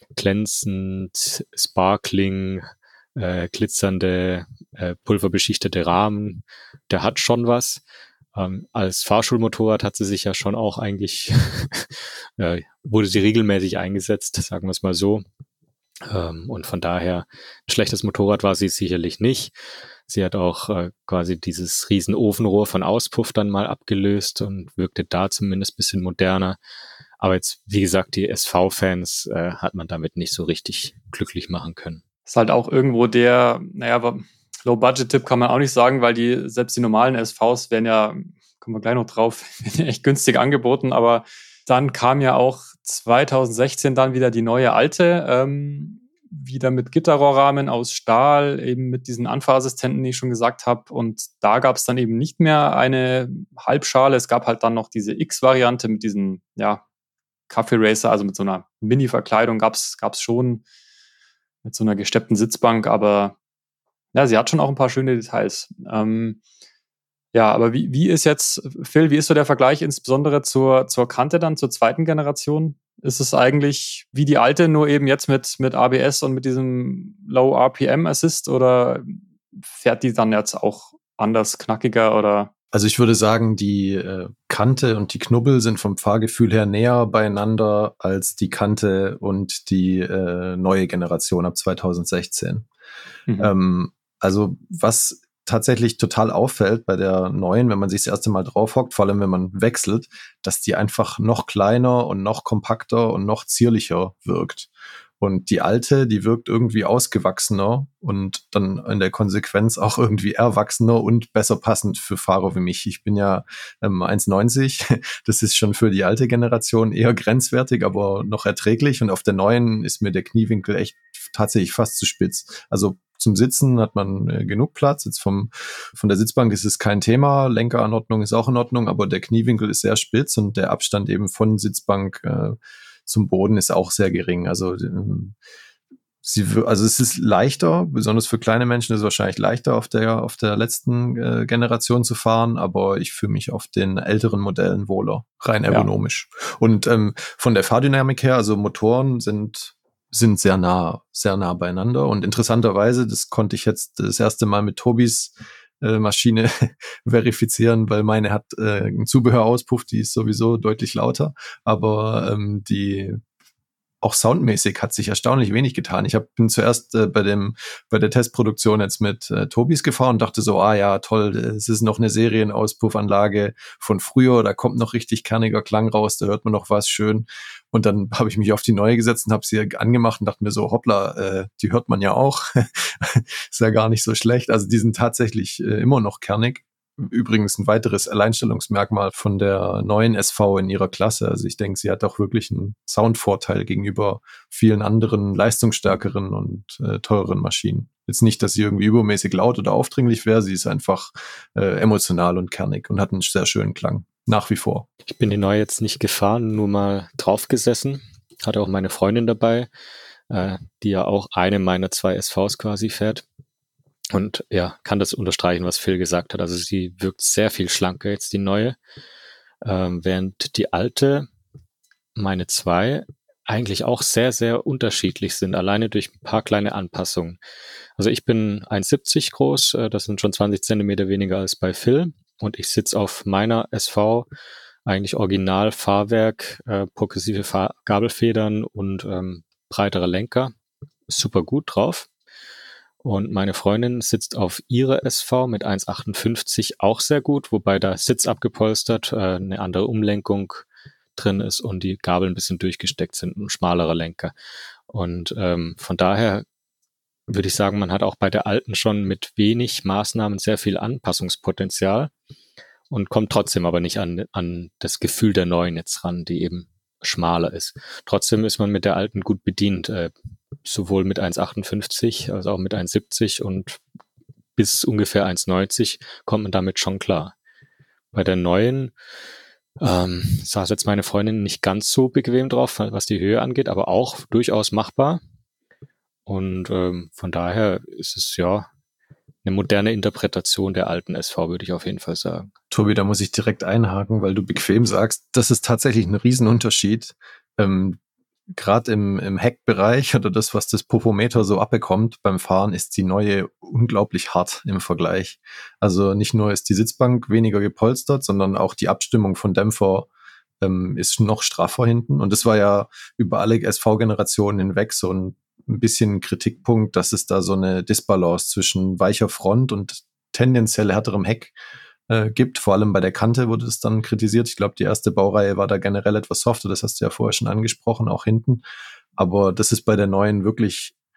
glänzend, sparkling, glitzernde, pulverbeschichtete Rahmen, der hat schon was. Als Fahrschulmotorrad hat sie sich ja schon auch eigentlich, wurde sie regelmäßig eingesetzt, sagen wir es mal so. Und von daher, ein schlechtes Motorrad war sie sicherlich nicht. Sie hat auch quasi dieses riesen Ofenrohr von Auspuff dann mal abgelöst und wirkte da zumindest ein bisschen moderner. Aber jetzt, wie gesagt, die SV-Fans hat man damit nicht so richtig glücklich machen können. Ist halt auch irgendwo Low-Budget-Tipp kann man auch nicht sagen, weil selbst die normalen SVs werden ja, kommen wir gleich noch drauf, echt günstig angeboten, aber dann kam ja auch 2016 dann wieder die neue alte, wieder mit Gitterrohrrahmen aus Stahl, eben mit diesen Anfahrassistenten, die ich schon gesagt habe. Und da gab es dann eben nicht mehr eine Halbschale. Es gab halt dann noch diese X-Variante mit diesen, ja, Kaffee Racer, also mit so einer Mini-Verkleidung gab's schon, mit so einer gesteppten Sitzbank, aber ja, sie hat schon auch ein paar schöne Details. Ja, aber wie ist jetzt, Phil, wie ist so der Vergleich insbesondere zur Kante dann, zur zweiten Generation? Ist es eigentlich wie die alte, nur eben jetzt mit ABS und mit diesem Low RPM Assist oder fährt die dann jetzt auch anders, knackiger oder? Also ich würde sagen, die Kante und die Knubbel sind vom Fahrgefühl her näher beieinander als die Kante und die neue Generation ab 2016. Also was tatsächlich total auffällt bei der neuen, wenn man sich das erste Mal drauf hockt, vor allem wenn man wechselt, dass die einfach noch kleiner und noch kompakter und noch zierlicher wirkt. Und die alte, die wirkt irgendwie ausgewachsener und dann in der Konsequenz auch irgendwie erwachsener und besser passend für Fahrer wie mich. Ich bin ja 1,90. Das ist schon für die alte Generation eher grenzwertig, aber noch erträglich. Und auf der neuen ist mir der Kniewinkel echt tatsächlich fast zu spitz. Also zum Sitzen hat man genug Platz. Jetzt von der Sitzbank ist es kein Thema. Lenkeranordnung ist auch in Ordnung, aber der Kniewinkel ist sehr spitz und der Abstand eben von Sitzbank zum Boden ist auch sehr gering. Also es ist leichter, besonders für kleine Menschen ist es wahrscheinlich leichter, auf der letzten Generation zu fahren, aber ich fühle mich auf den älteren Modellen wohler, rein ergonomisch. Ja. Und von der Fahrdynamik her, also Motoren sind sehr nah beieinander. Und interessanterweise, das konnte ich jetzt das erste Mal mit Tobis Maschine verifizieren, weil meine hat einen Zubehörauspuff, die ist sowieso deutlich lauter, aber die auch soundmäßig hat sich erstaunlich wenig getan. Ich bin zuerst bei der Testproduktion jetzt mit Tobis gefahren und dachte so, ja, toll, es ist noch eine Serienaauspuffanlage von früher, da kommt noch richtig kerniger Klang raus, da hört man noch was schön. Und dann habe ich mich auf die neue gesetzt und habe sie angemacht und dachte mir so, hoppla, die hört man ja auch. Ist ja gar nicht so schlecht. Also die sind tatsächlich immer noch kernig. Übrigens ein weiteres Alleinstellungsmerkmal von der neuen SV in ihrer Klasse. Also ich denke, sie hat auch wirklich einen Soundvorteil gegenüber vielen anderen leistungsstärkeren und teureren Maschinen. Jetzt nicht, dass sie irgendwie übermäßig laut oder aufdringlich wäre, sie ist einfach emotional und kernig und hat einen sehr schönen Klang. Nach wie vor. Ich bin die neue jetzt nicht gefahren, nur mal drauf gesessen. Hatte auch meine Freundin dabei, die ja auch eine meiner 2 SVs quasi fährt. Und ja, kann das unterstreichen, was Phil gesagt hat. Also sie wirkt sehr viel schlanker jetzt, die neue. Während die alte, meine 2, eigentlich auch sehr, sehr unterschiedlich sind, alleine durch ein paar kleine Anpassungen. Also ich bin 1,70 groß, das sind schon 20 Zentimeter weniger als bei Phil. Und ich sitze auf meiner SV, eigentlich original Fahrwerk, progressive Gabelfedern und breiterer Lenker. Super gut drauf. Und meine Freundin sitzt auf ihrer SV mit 1,58 auch sehr gut, wobei da Sitz abgepolstert, eine andere Umlenkung drin ist und die Gabel ein bisschen durchgesteckt sind, ein schmalerer Lenker. Und von daher würde ich sagen, man hat auch bei der alten schon mit wenig Maßnahmen sehr viel Anpassungspotenzial und kommt trotzdem aber nicht an das Gefühl der neuen jetzt ran, die eben schmaler ist. Trotzdem ist man mit der alten gut bedient, sowohl mit 1,58 als auch mit 1,70 und bis ungefähr 1,90 kommt man damit schon klar. Bei der neuen saß jetzt meine Freundin nicht ganz so bequem drauf, was die Höhe angeht, aber auch durchaus machbar. Und von daher ist es ja eine moderne Interpretation der alten SV, würde ich auf jeden Fall sagen. Tobi, da muss ich direkt einhaken, weil du bequem sagst, das ist tatsächlich ein Riesenunterschied. Gerade im Heckbereich oder das, was das Popometer so abbekommt beim Fahren, ist die neue unglaublich hart im Vergleich. Also nicht nur ist die Sitzbank weniger gepolstert, sondern auch die Abstimmung von Dämpfer ist noch straffer hinten. Und das war ja über alle SV-Generationen hinweg so ein bisschen Kritikpunkt, dass es da so eine Disbalance zwischen weicher Front und tendenziell härterem Heck gibt. Vor allem bei der Kante wurde es dann kritisiert. Ich glaube, die erste Baureihe war da generell etwas softer. Das hast du ja vorher schon angesprochen, auch hinten. Aber das ist bei der neuen wirklich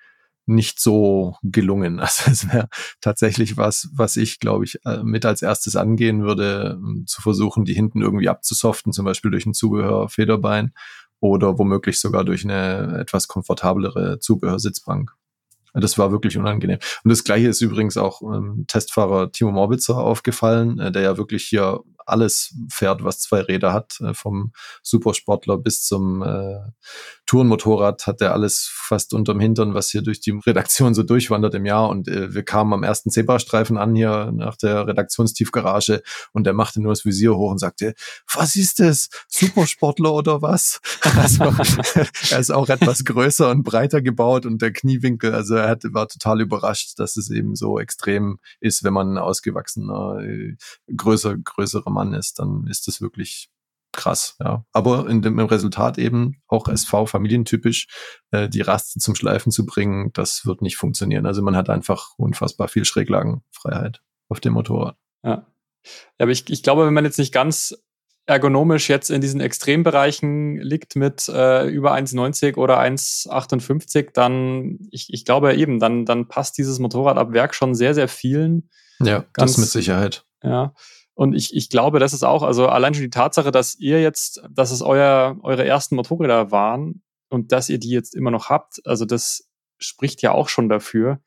nicht so gelungen. Also es wäre tatsächlich was ich, glaube ich, mit als erstes angehen würde, zu versuchen, die hinten irgendwie abzusoften, zum Beispiel durch ein Zubehör-Federbein oder womöglich sogar durch eine etwas komfortablere Zubehörsitzbank. Das war wirklich unangenehm. Und das Gleiche ist übrigens auch Testfahrer Timo Morbitzer aufgefallen, der ja wirklich hier alles fährt, was 2 Räder hat. Vom Supersportler bis zum Tourenmotorrad hat er alles fast unterm Hintern, was hier durch die Redaktion so durchwandert im Jahr. Und wir kamen am ersten Zebrastreifen an hier nach der Redaktionstiefgarage und der machte nur das Visier hoch und sagte, was ist das? Supersportler oder was? Also er ist auch etwas größer und breiter gebaut und der Kniewinkel, also war total überrascht, dass es eben so extrem ist, wenn man ein ausgewachsener, größerer Mann ist, dann ist das wirklich krass, ja. Aber im Resultat eben auch SV-familientypisch, die Raste zum Schleifen zu bringen, das wird nicht funktionieren. Also man hat einfach unfassbar viel Schräglagenfreiheit auf dem Motorrad. Ja, aber ich glaube, wenn man jetzt nicht ganz ergonomisch jetzt in diesen Extrembereichen liegt mit über 1,90 oder 1,58, dann, ich glaube eben, dann passt dieses Motorrad ab Werk schon sehr, sehr vielen. Ja, das mit Sicherheit. Ja. Und ich glaube, das ist auch, also allein schon die Tatsache, dass es eure ersten Motorräder waren und dass ihr die jetzt immer noch habt, also das spricht ja auch schon dafür,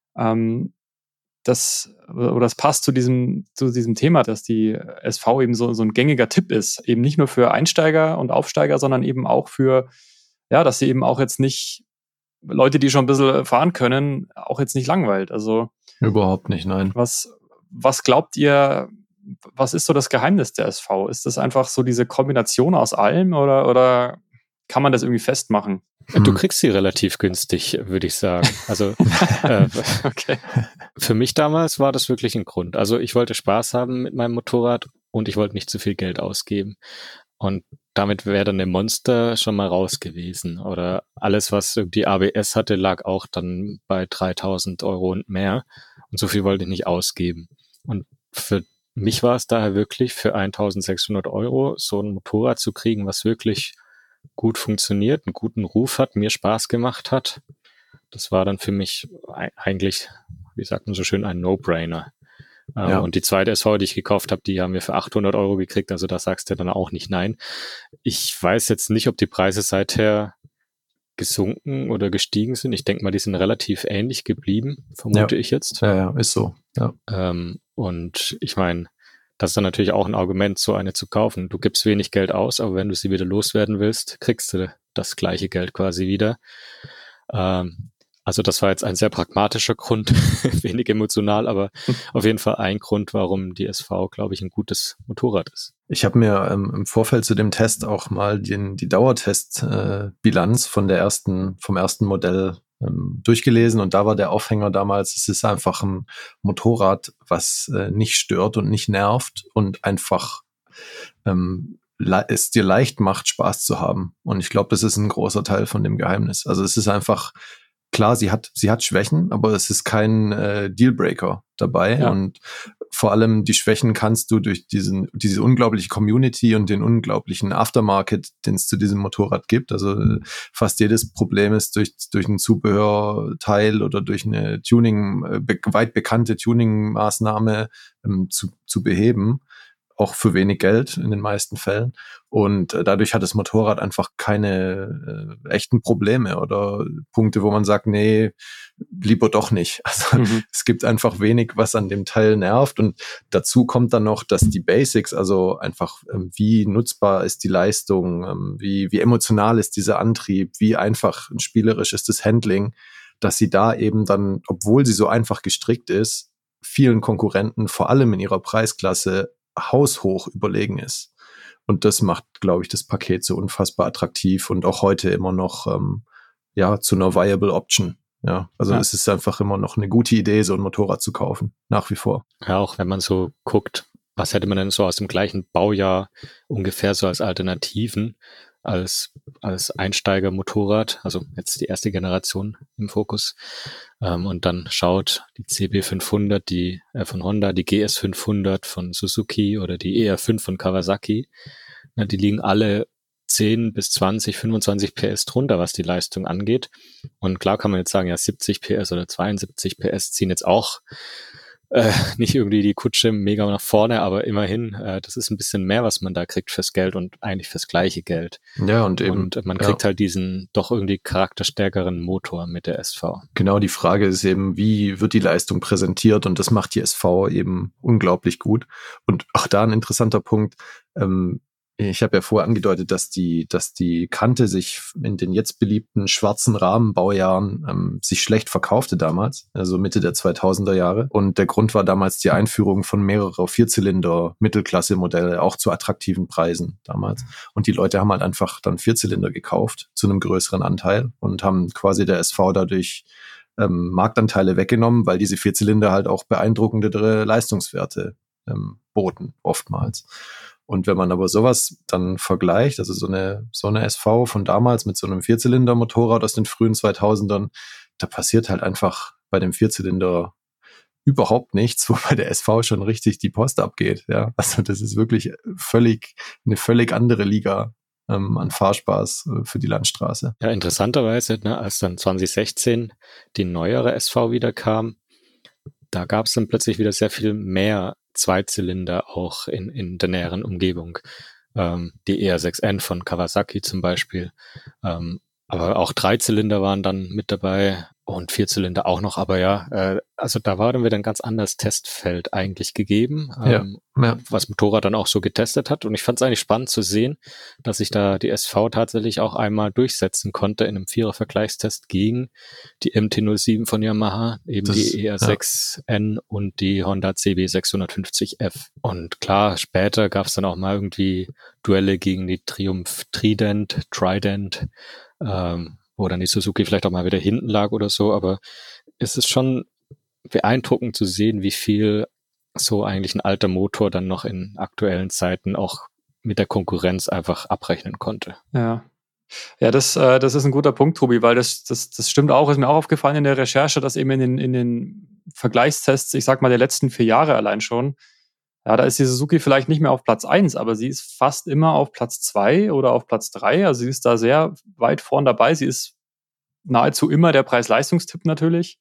das passt zu diesem Thema, dass die SV eben so ein gängiger Tipp ist, eben nicht nur für Einsteiger und Aufsteiger, sondern eben auch für, ja, dass sie eben auch jetzt nicht Leute, die schon ein bisschen fahren können, auch jetzt nicht langweilt. Also überhaupt nicht, nein. Was glaubt ihr, was ist so das Geheimnis der SV? Ist das einfach so diese Kombination aus allem oder kann man das irgendwie festmachen? Du kriegst sie relativ günstig, würde ich sagen. Also okay. Für mich damals war das wirklich ein Grund. Also ich wollte Spaß haben mit meinem Motorrad und ich wollte nicht zu viel Geld ausgeben. Und damit wäre dann der Monster schon mal raus gewesen. Oder alles, was irgendwie ABS hatte, lag auch dann bei 3.000 € und mehr. Und so viel wollte ich nicht ausgeben. Und für mich war es daher wirklich für 1.600 € so ein Motorrad zu kriegen, was wirklich gut funktioniert, einen guten Ruf hat, mir Spaß gemacht hat. Das war dann für mich eigentlich, wie sagt man so schön, ein No-Brainer. Ja. Und die zweite SV, die ich gekauft habe, die haben wir für 800 € gekriegt, also da sagst du dann auch nicht nein. Ich weiß jetzt nicht, ob die Preise seither gesunken oder gestiegen sind. Ich denke mal, die sind relativ ähnlich geblieben, vermute ich jetzt. Ja, ist so. Ja. Und ich meine, das ist dann natürlich auch ein Argument, so eine zu kaufen. Du gibst wenig Geld aus, aber wenn du sie wieder loswerden willst, kriegst du das gleiche Geld quasi wieder. Also das war jetzt ein sehr pragmatischer Grund, wenig emotional, aber auf jeden Fall ein Grund, warum die SV, glaube ich, ein gutes Motorrad ist. Ich habe mir im Vorfeld zu dem Test auch mal die Dauertestbilanz vom ersten Modell durchgelesen und da war der Aufhänger damals, es ist einfach ein Motorrad, was nicht stört und nicht nervt und einfach es dir leicht macht, Spaß zu haben. Und ich glaube, das ist ein großer Teil von dem Geheimnis. Also es ist einfach, klar, sie hat Schwächen, aber es ist kein Dealbreaker dabei. Ja. Und vor allem die Schwächen kannst du durch diese unglaubliche Community und den unglaublichen Aftermarket, den es zu diesem Motorrad gibt. Also fast jedes Problem ist durch ein Zubehörteil oder durch eine weit bekannte Tuning-Maßnahme zu beheben. Auch für wenig Geld in den meisten Fällen. Und dadurch hat das Motorrad einfach keine echten Probleme oder Punkte, wo man sagt, nee, lieber doch nicht. Also es gibt einfach wenig, was an dem Teil nervt. Und dazu kommt dann noch, dass die Basics, also einfach wie nutzbar ist die Leistung, wie emotional ist dieser Antrieb, wie einfach spielerisch ist das Handling, dass sie da eben dann, obwohl sie so einfach gestrickt ist, vielen Konkurrenten, vor allem in ihrer Preisklasse, haushoch überlegen ist. Und das macht, glaube ich, das Paket so unfassbar attraktiv und auch heute immer noch zu einer viable Option. Ja, also es ist einfach immer noch eine gute Idee, so ein Motorrad zu kaufen, nach wie vor. Ja, auch wenn man so guckt, was hätte man denn so aus dem gleichen Baujahr ungefähr so als Alternativen, als Einsteigermotorrad, also jetzt die erste Generation im Fokus, und dann schaut die CB500, die von Honda, die GS500 von Suzuki oder die ER5 von Kawasaki, die liegen alle 10 bis 20, 25 PS drunter, was die Leistung angeht. Und klar kann man jetzt sagen, ja, 70 PS oder 72 PS ziehen jetzt auch nicht irgendwie die Kutsche mega nach vorne, aber immerhin, das ist ein bisschen mehr, was man da kriegt fürs Geld und eigentlich fürs gleiche Geld. Ja, und eben. Und man kriegt halt diesen doch irgendwie charakterstärkeren Motor mit der SV. Genau, die Frage ist eben, wie wird die Leistung präsentiert, und das macht die SV eben unglaublich gut. Und auch da ein interessanter Punkt, ich habe ja vorher angedeutet, dass die Kante sich in den jetzt beliebten schwarzen Rahmenbaujahren sich schlecht verkaufte damals, also Mitte der 2000er Jahre. Und der Grund war damals die Einführung von mehrerer Vierzylinder-Mittelklasse-Modelle, auch zu attraktiven Preisen damals. Und die Leute haben halt einfach dann Vierzylinder gekauft, zu einem größeren Anteil, und haben quasi der SV dadurch Marktanteile weggenommen, weil diese Vierzylinder halt auch beeindruckendere Leistungswerte boten, oftmals. Und wenn man aber sowas dann vergleicht, also so eine SV von damals mit so einem Vierzylinder-Motorrad aus den frühen 2000ern, da passiert halt einfach bei dem Vierzylinder überhaupt nichts, wo bei der SV schon richtig die Post abgeht. Ja, also das ist wirklich eine völlig andere Liga an Fahrspaß für die Landstraße. Ja, interessanterweise, als dann 2016 die neuere SV wieder kam, da gab es dann plötzlich wieder sehr viel mehr Zweizylinder auch in der näheren Umgebung. Die ER6N von Kawasaki zum Beispiel. Aber auch Dreizylinder waren dann mit dabei und Vierzylinder auch noch. Aber ja, also da war dann wieder ein ganz anderes Testfeld eigentlich gegeben, was Motorrad dann auch so getestet hat. Und ich fand es eigentlich spannend zu sehen, dass sich da die SV tatsächlich auch einmal durchsetzen konnte in einem Vierer-Vergleichstest gegen die MT-07 von Yamaha, eben die ER6N und die Honda CB650F. Und klar, später gab es dann auch mal irgendwie Duelle gegen die Triumph Trident, wo dann die Suzuki vielleicht auch mal wieder hinten lag oder so, aber es ist schon beeindruckend zu sehen, wie viel so eigentlich ein alter Motor dann noch in aktuellen Zeiten auch mit der Konkurrenz einfach abrechnen konnte. Ja, das ist ein guter Punkt, Tobi, weil das stimmt auch, ist mir auch aufgefallen in der Recherche, dass eben in den Vergleichstests, ich sag mal, der letzten 4 Jahre allein schon, ja, da ist die Suzuki vielleicht nicht mehr auf Platz 1, aber sie ist fast immer auf Platz 2 oder auf Platz 3. Also sie ist da sehr weit vorn dabei. Sie ist nahezu immer der Preis-Leistungstipp natürlich.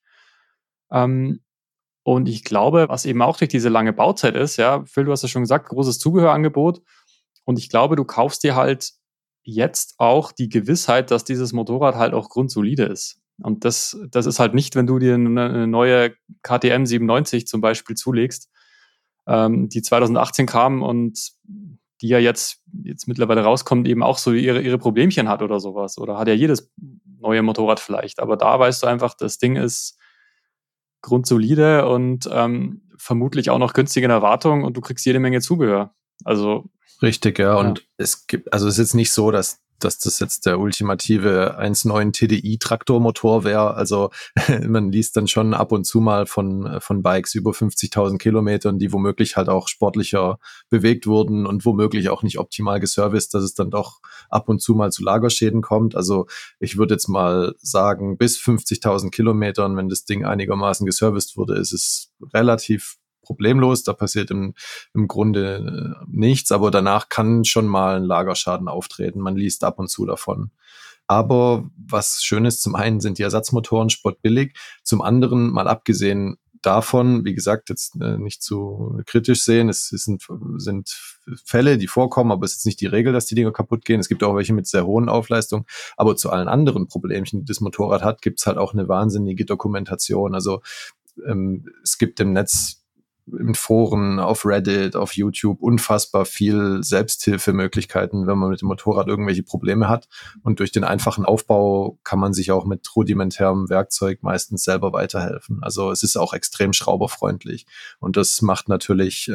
Und ich glaube, was eben auch durch diese lange Bauzeit ist, ja, Phil, du hast ja schon gesagt, großes Zubehörangebot. Und ich glaube, du kaufst dir halt jetzt auch die Gewissheit, dass dieses Motorrad halt auch grundsolide ist. Und das ist halt nicht, wenn du dir eine neue KTM 97 zum Beispiel zulegst, die 2018 kam und die ja jetzt mittlerweile rauskommt, eben auch so ihre Problemchen hat oder sowas. Oder hat ja jedes neue Motorrad vielleicht. Aber da weißt du einfach, das Ding ist grundsolide und vermutlich auch noch günstig in Erwartung und du kriegst jede Menge Zubehör. Also richtig, ja. Und es ist jetzt nicht so, dass das jetzt der ultimative 1.9 TDI-Traktormotor wäre. Also man liest dann schon ab und zu mal von Bikes über 50.000 Kilometern, die womöglich halt auch sportlicher bewegt wurden und womöglich auch nicht optimal geserviced, dass es dann doch ab und zu mal zu Lagerschäden kommt. Also ich würde jetzt mal sagen, bis 50.000 Kilometern, wenn das Ding einigermaßen geserviced wurde, ist es relativ problemlos, da passiert im Grunde nichts, aber danach kann schon mal ein Lagerschaden auftreten. Man liest ab und zu davon. Aber was schön ist, zum einen sind die Ersatzmotoren spottbillig, zum anderen, mal abgesehen davon, wie gesagt, jetzt nicht zu kritisch sehen, es sind Fälle, die vorkommen, aber es ist nicht die Regel, dass die Dinger kaputt gehen. Es gibt auch welche mit sehr hohen Aufleistungen, aber zu allen anderen Problemchen, die das Motorrad hat, gibt es halt auch eine wahnsinnige Dokumentation. Also es gibt im Netz, in Foren, auf Reddit, auf YouTube unfassbar viel Selbsthilfemöglichkeiten, wenn man mit dem Motorrad irgendwelche Probleme hat. Und durch den einfachen Aufbau kann man sich auch mit rudimentärem Werkzeug meistens selber weiterhelfen. Also es ist auch extrem schrauberfreundlich. Und das macht natürlich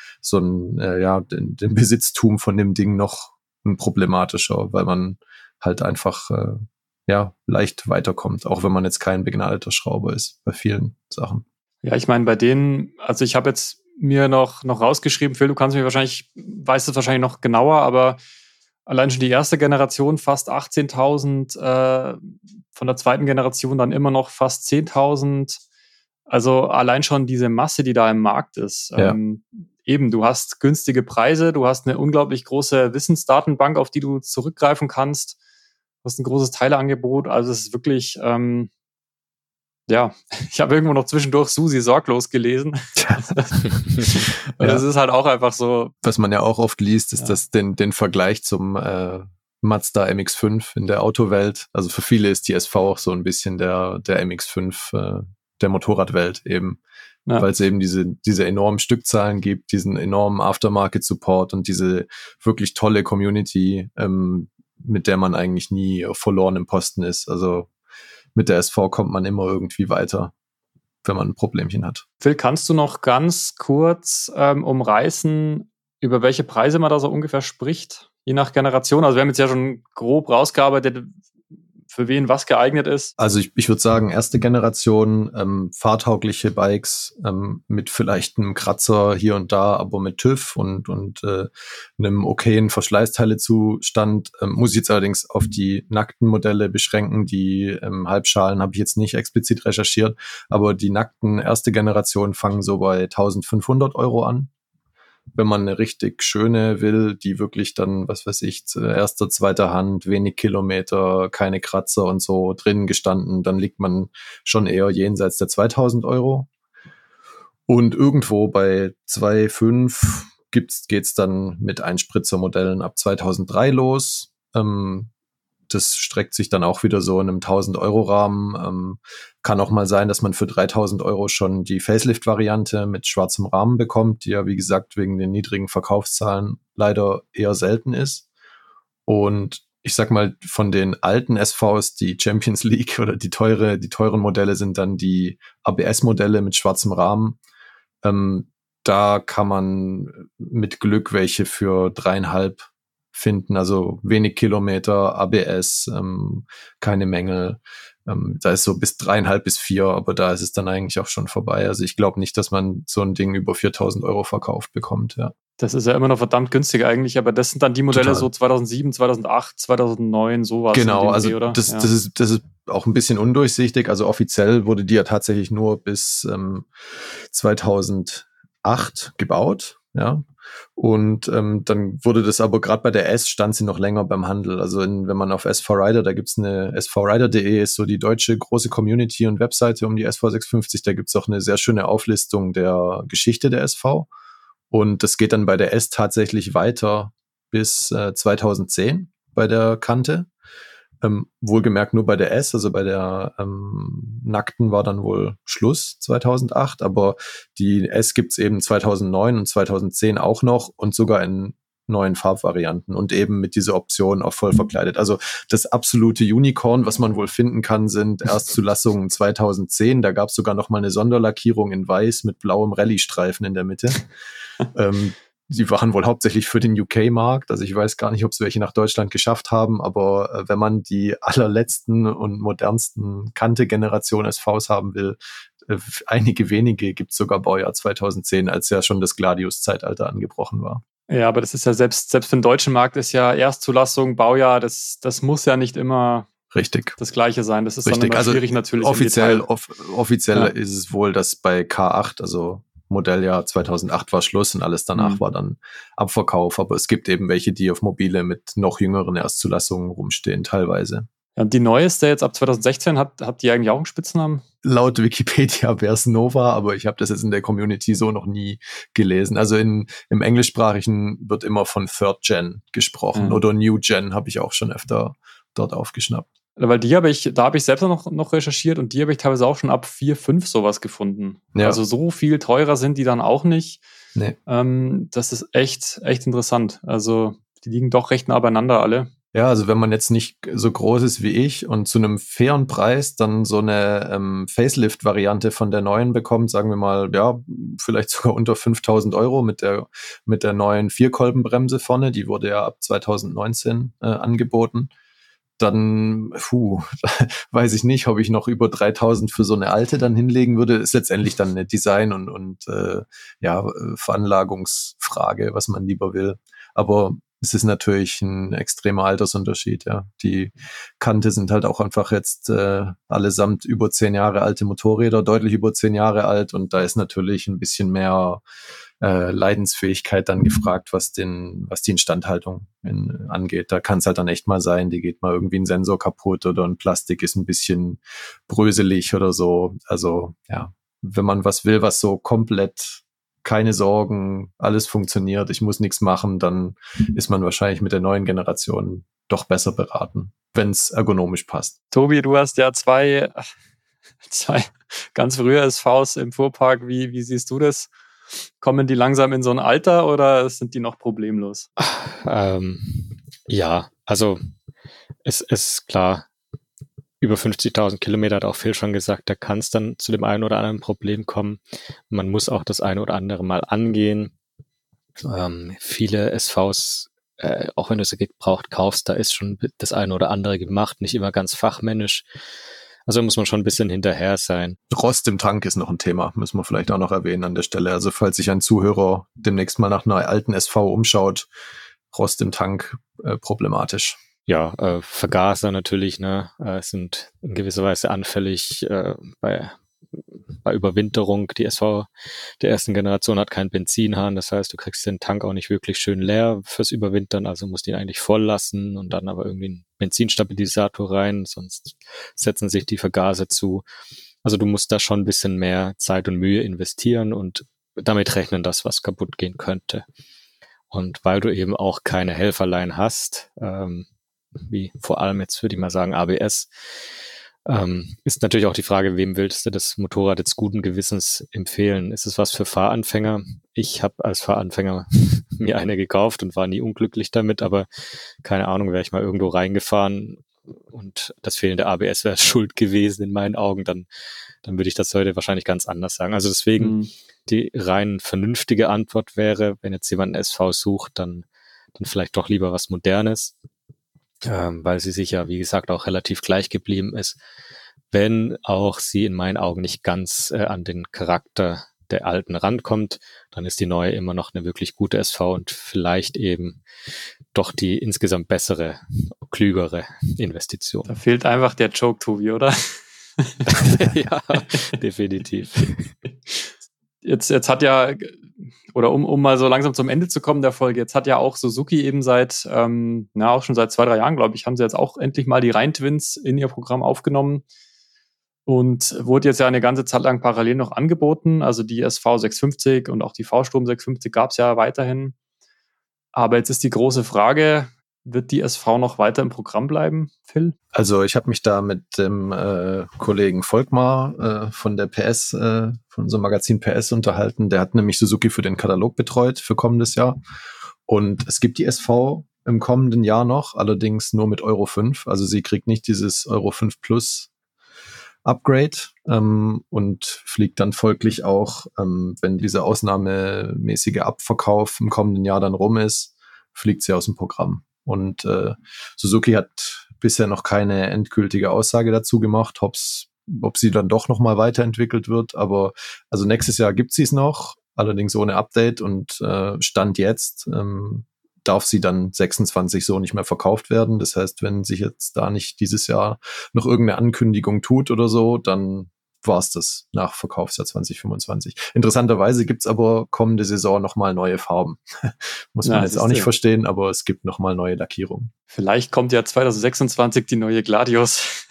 den Besitztum von dem Ding noch problematischer, weil man halt einfach leicht weiterkommt, auch wenn man jetzt kein begnadeter Schrauber ist bei vielen Sachen. Ja, ich meine, bei denen, also ich habe jetzt mir noch rausgeschrieben, Phil, du weißt es wahrscheinlich noch genauer, aber allein schon die erste Generation fast 18.000, von der zweiten Generation dann immer noch fast 10.000. Also allein schon diese Masse, die da im Markt ist. Ja. eben, du hast günstige Preise, du hast eine unglaublich große Wissensdatenbank, auf die du zurückgreifen kannst, du hast ein großes Teileangebot, also es ist wirklich, ja, ich habe irgendwo noch zwischendurch Susi sorglos gelesen. Das ist halt auch einfach so. Was man ja auch oft liest, ist das den Vergleich zum Mazda MX-5 in der Autowelt. Also für viele ist die SV auch so ein bisschen der MX-5 der Motorradwelt eben. Ja. Weil es eben diese enormen Stückzahlen gibt, diesen enormen Aftermarket-Support und diese wirklich tolle Community, mit der man eigentlich nie verloren im Posten ist. Also mit der SV kommt man immer irgendwie weiter, wenn man ein Problemchen hat. Phil, kannst du noch ganz kurz umreißen, über welche Preise man da so ungefähr spricht, je nach Generation? Also wir haben jetzt ja schon grob rausgearbeitet, für wen was geeignet ist. Also ich würde sagen, erste Generation, fahrtaugliche Bikes mit vielleicht einem Kratzer hier und da, aber mit TÜV und einem okayen Verschleißteilezustand. Muss ich jetzt allerdings auf die nackten Modelle beschränken. Die Halbschalen habe ich jetzt nicht explizit recherchiert, aber die nackten erste Generation fangen so bei 1.500 € an. Wenn man eine richtig schöne will, die wirklich dann, was weiß ich, erster, zweiter Hand, wenig Kilometer, keine Kratzer und so drinnen gestanden, dann liegt man schon eher jenseits der 2.000 €. Und irgendwo bei 2.500 geht's dann mit Einspritzermodellen ab 2003 los. Das streckt sich dann auch wieder so in einem 1.000 € Rahmen. Kann auch mal sein, dass man für 3.000 € schon die Facelift-Variante mit schwarzem Rahmen bekommt, die ja, wie gesagt, wegen den niedrigen Verkaufszahlen leider eher selten ist. Und ich sag mal, von den alten SVs, die Champions League oder die teuren Modelle sind dann die ABS-Modelle mit schwarzem Rahmen. Da kann man mit Glück welche für 3.500 finden, also wenig Kilometer, ABS, keine Mängel. Da ist so bis 3.500 bis 4.000, aber da ist es dann eigentlich auch schon vorbei. Also ich glaube nicht, dass man so ein Ding über 4.000 € verkauft bekommt, ja. Das ist ja immer noch verdammt günstig eigentlich, aber das sind dann die Modelle so 2007, 2008, 2009, sowas. Genau, also Dreh, oder? Das ist auch ein bisschen undurchsichtig. Also offiziell wurde die ja tatsächlich nur bis 2008 gebaut, ja. Und dann wurde das aber gerade bei der S stand sie noch länger beim Handel. Also wenn man auf SV Rider, da gibt's eine svrider.de, ist so die deutsche große Community und Webseite um die SV 650. Da gibt's auch eine sehr schöne Auflistung der Geschichte der SV. Und das geht dann bei der S tatsächlich weiter bis 2010 bei der Kante. Wohlgemerkt nur bei der S, also bei der nackten war dann wohl Schluss 2008, aber die S gibt's eben 2009 und 2010 auch noch und sogar in neuen Farbvarianten und eben mit dieser Option auch voll verkleidet. Also das absolute Unicorn, was man wohl finden kann, sind Erstzulassungen 2010. Da gab's sogar noch mal eine Sonderlackierung in weiß mit blauem Rallye-Streifen in der Mitte. Die waren wohl hauptsächlich für den UK-Markt. Also ich weiß gar nicht, ob es welche nach Deutschland geschafft haben, aber wenn man die allerletzten und modernsten Kante-Generation SVs haben will, einige wenige gibt es sogar Baujahr 2010, als ja schon das Gladius-Zeitalter angebrochen war. Ja, aber das ist ja selbst für den deutschen Markt ist ja Erstzulassung, Baujahr, das muss ja nicht immer richtig das Gleiche sein. Das ist richtig. Dann immer schwierig natürlich. Offiziell ist es wohl, dass bei K8, also Modelljahr 2008 war Schluss und alles danach war dann Abverkauf. Aber es gibt eben welche, die auf Mobile mit noch jüngeren Erstzulassungen rumstehen, teilweise. Ja, und die neueste jetzt ab 2016, hat die eigentlich auch einen Spitznamen? Laut Wikipedia wäre es Nova, aber ich habe das jetzt in der Community so noch nie gelesen. Also im Englischsprachigen wird immer von Third Gen gesprochen oder New Gen habe ich auch schon öfter dort aufgeschnappt. Weil da habe ich selbst noch recherchiert und die habe ich teilweise auch schon ab 4, 5 sowas gefunden. Ja. Also so viel teurer sind die dann auch nicht. Nee. Das ist echt interessant. Also die liegen doch recht nah beieinander alle. Ja, also wenn man jetzt nicht so groß ist wie ich und zu einem fairen Preis dann so eine Facelift-Variante von der neuen bekommt, sagen wir mal, ja, vielleicht sogar unter 5.000 € mit der neuen Vierkolbenbremse vorne, die wurde ja ab 2019 angeboten. Dann, weiß ich nicht, ob ich noch über 3.000 für so eine alte dann hinlegen würde. Ist letztendlich dann eine Design- und Veranlagungsfrage, was man lieber will. Aber es ist natürlich ein extremer Altersunterschied, ja. Die Kante sind halt auch einfach jetzt allesamt über 10 Jahre alte Motorräder, deutlich über 10 Jahre alt, und da ist natürlich ein bisschen mehr Leidensfähigkeit dann gefragt, was die Instandhaltung angeht. Da kann es halt dann echt mal sein, die geht mal irgendwie ein Sensor kaputt oder ein Plastik ist ein bisschen bröselig oder so. Also ja, wenn man was will, was so komplett keine Sorgen, alles funktioniert, ich muss nichts machen, dann ist man wahrscheinlich mit der neuen Generation doch besser beraten, wenn es ergonomisch passt. Tobi, du hast ja zwei ganz frühe SVs im Fuhrpark. Wie siehst du das? Kommen die langsam in so ein Alter oder sind die noch problemlos? Ja, also es ist klar, über 50.000 Kilometer hat auch Phil schon gesagt, da kann es dann zu dem einen oder anderen Problem kommen. Man muss auch das eine oder andere mal angehen. Viele SVs, auch wenn du sie gebraucht kaufst, da ist schon das eine oder andere gemacht, nicht immer ganz fachmännisch. Also muss man schon ein bisschen hinterher sein. Rost im Tank ist noch ein Thema, müssen wir vielleicht auch noch erwähnen an der Stelle. Also falls sich ein Zuhörer demnächst mal nach einer alten SV umschaut, Rost im Tank problematisch. Ja, Vergaser natürlich, ne, sind in gewisser Weise anfällig bei Überwinterung. Die SV der ersten Generation hat keinen Benzinhahn, das heißt, du kriegst den Tank auch nicht wirklich schön leer fürs Überwintern, also musst ihn eigentlich voll lassen und dann aber irgendwie einen Benzinstabilisator rein, sonst setzen sich die Vergaser zu. Also du musst da schon ein bisschen mehr Zeit und Mühe investieren und damit rechnen, dass was kaputt gehen könnte. Und weil du eben auch keine Helferlein hast, wie vor allem jetzt würde ich mal sagen ABS, ist natürlich auch die Frage, wem willst du das Motorrad jetzt guten Gewissens empfehlen? Ist es was für Fahranfänger? Ich habe als Fahranfänger mir eine gekauft und war nie unglücklich damit, aber keine Ahnung, wäre ich mal irgendwo reingefahren und das fehlende ABS wäre schuld gewesen in meinen Augen, dann würde ich das heute wahrscheinlich ganz anders sagen. Also deswegen die rein vernünftige Antwort wäre, wenn jetzt jemand ein SV sucht, dann vielleicht doch lieber was Modernes, weil sie sich ja, wie gesagt, auch relativ gleich geblieben ist, wenn auch sie in meinen Augen nicht ganz an den Charakter der alten rankommt, dann ist die neue immer noch eine wirklich gute SV und vielleicht eben doch die insgesamt bessere, klügere Investition. Da fehlt einfach der Joke, Tobi, oder? Ja, definitiv. Jetzt hat ja, oder um mal so langsam zum Ende zu kommen der Folge, jetzt hat ja auch Suzuki eben seit, auch schon seit 2-3 Jahren, glaube ich, haben sie jetzt auch endlich mal die Rhein-Twins in ihr Programm aufgenommen und wurde jetzt ja eine ganze Zeit lang parallel noch angeboten. Also die SV 650 und auch die V-Strom 650 gab es ja weiterhin. Aber jetzt ist die große Frage, wird die SV noch weiter im Programm bleiben, Phil? Also ich habe mich da mit dem Kollegen Volkmar von der PS, von unserem Magazin PS unterhalten. Der hat nämlich Suzuki für den Katalog betreut für kommendes Jahr. Und es gibt die SV im kommenden Jahr noch, allerdings nur mit Euro 5. Also sie kriegt nicht dieses Euro 5 Plus Upgrade und fliegt dann folglich auch, wenn dieser ausnahmemäßige Abverkauf im kommenden Jahr dann rum ist, fliegt sie aus dem Programm. Und Suzuki hat bisher noch keine endgültige Aussage dazu gemacht, ob sie dann doch nochmal weiterentwickelt wird. Aber also nächstes Jahr gibt sie es noch, allerdings ohne Update. Und Stand jetzt darf sie dann 26 so nicht mehr verkauft werden. Das heißt, wenn sich jetzt da nicht dieses Jahr noch irgendeine Ankündigung tut oder so, dann war es das nach Verkaufsjahr 2025. Interessanterweise gibt's aber kommende Saison nochmal neue Farben. Muss man jetzt auch nicht verstehen, aber es gibt nochmal neue Lackierungen. Vielleicht kommt ja 2026 die neue Gladius.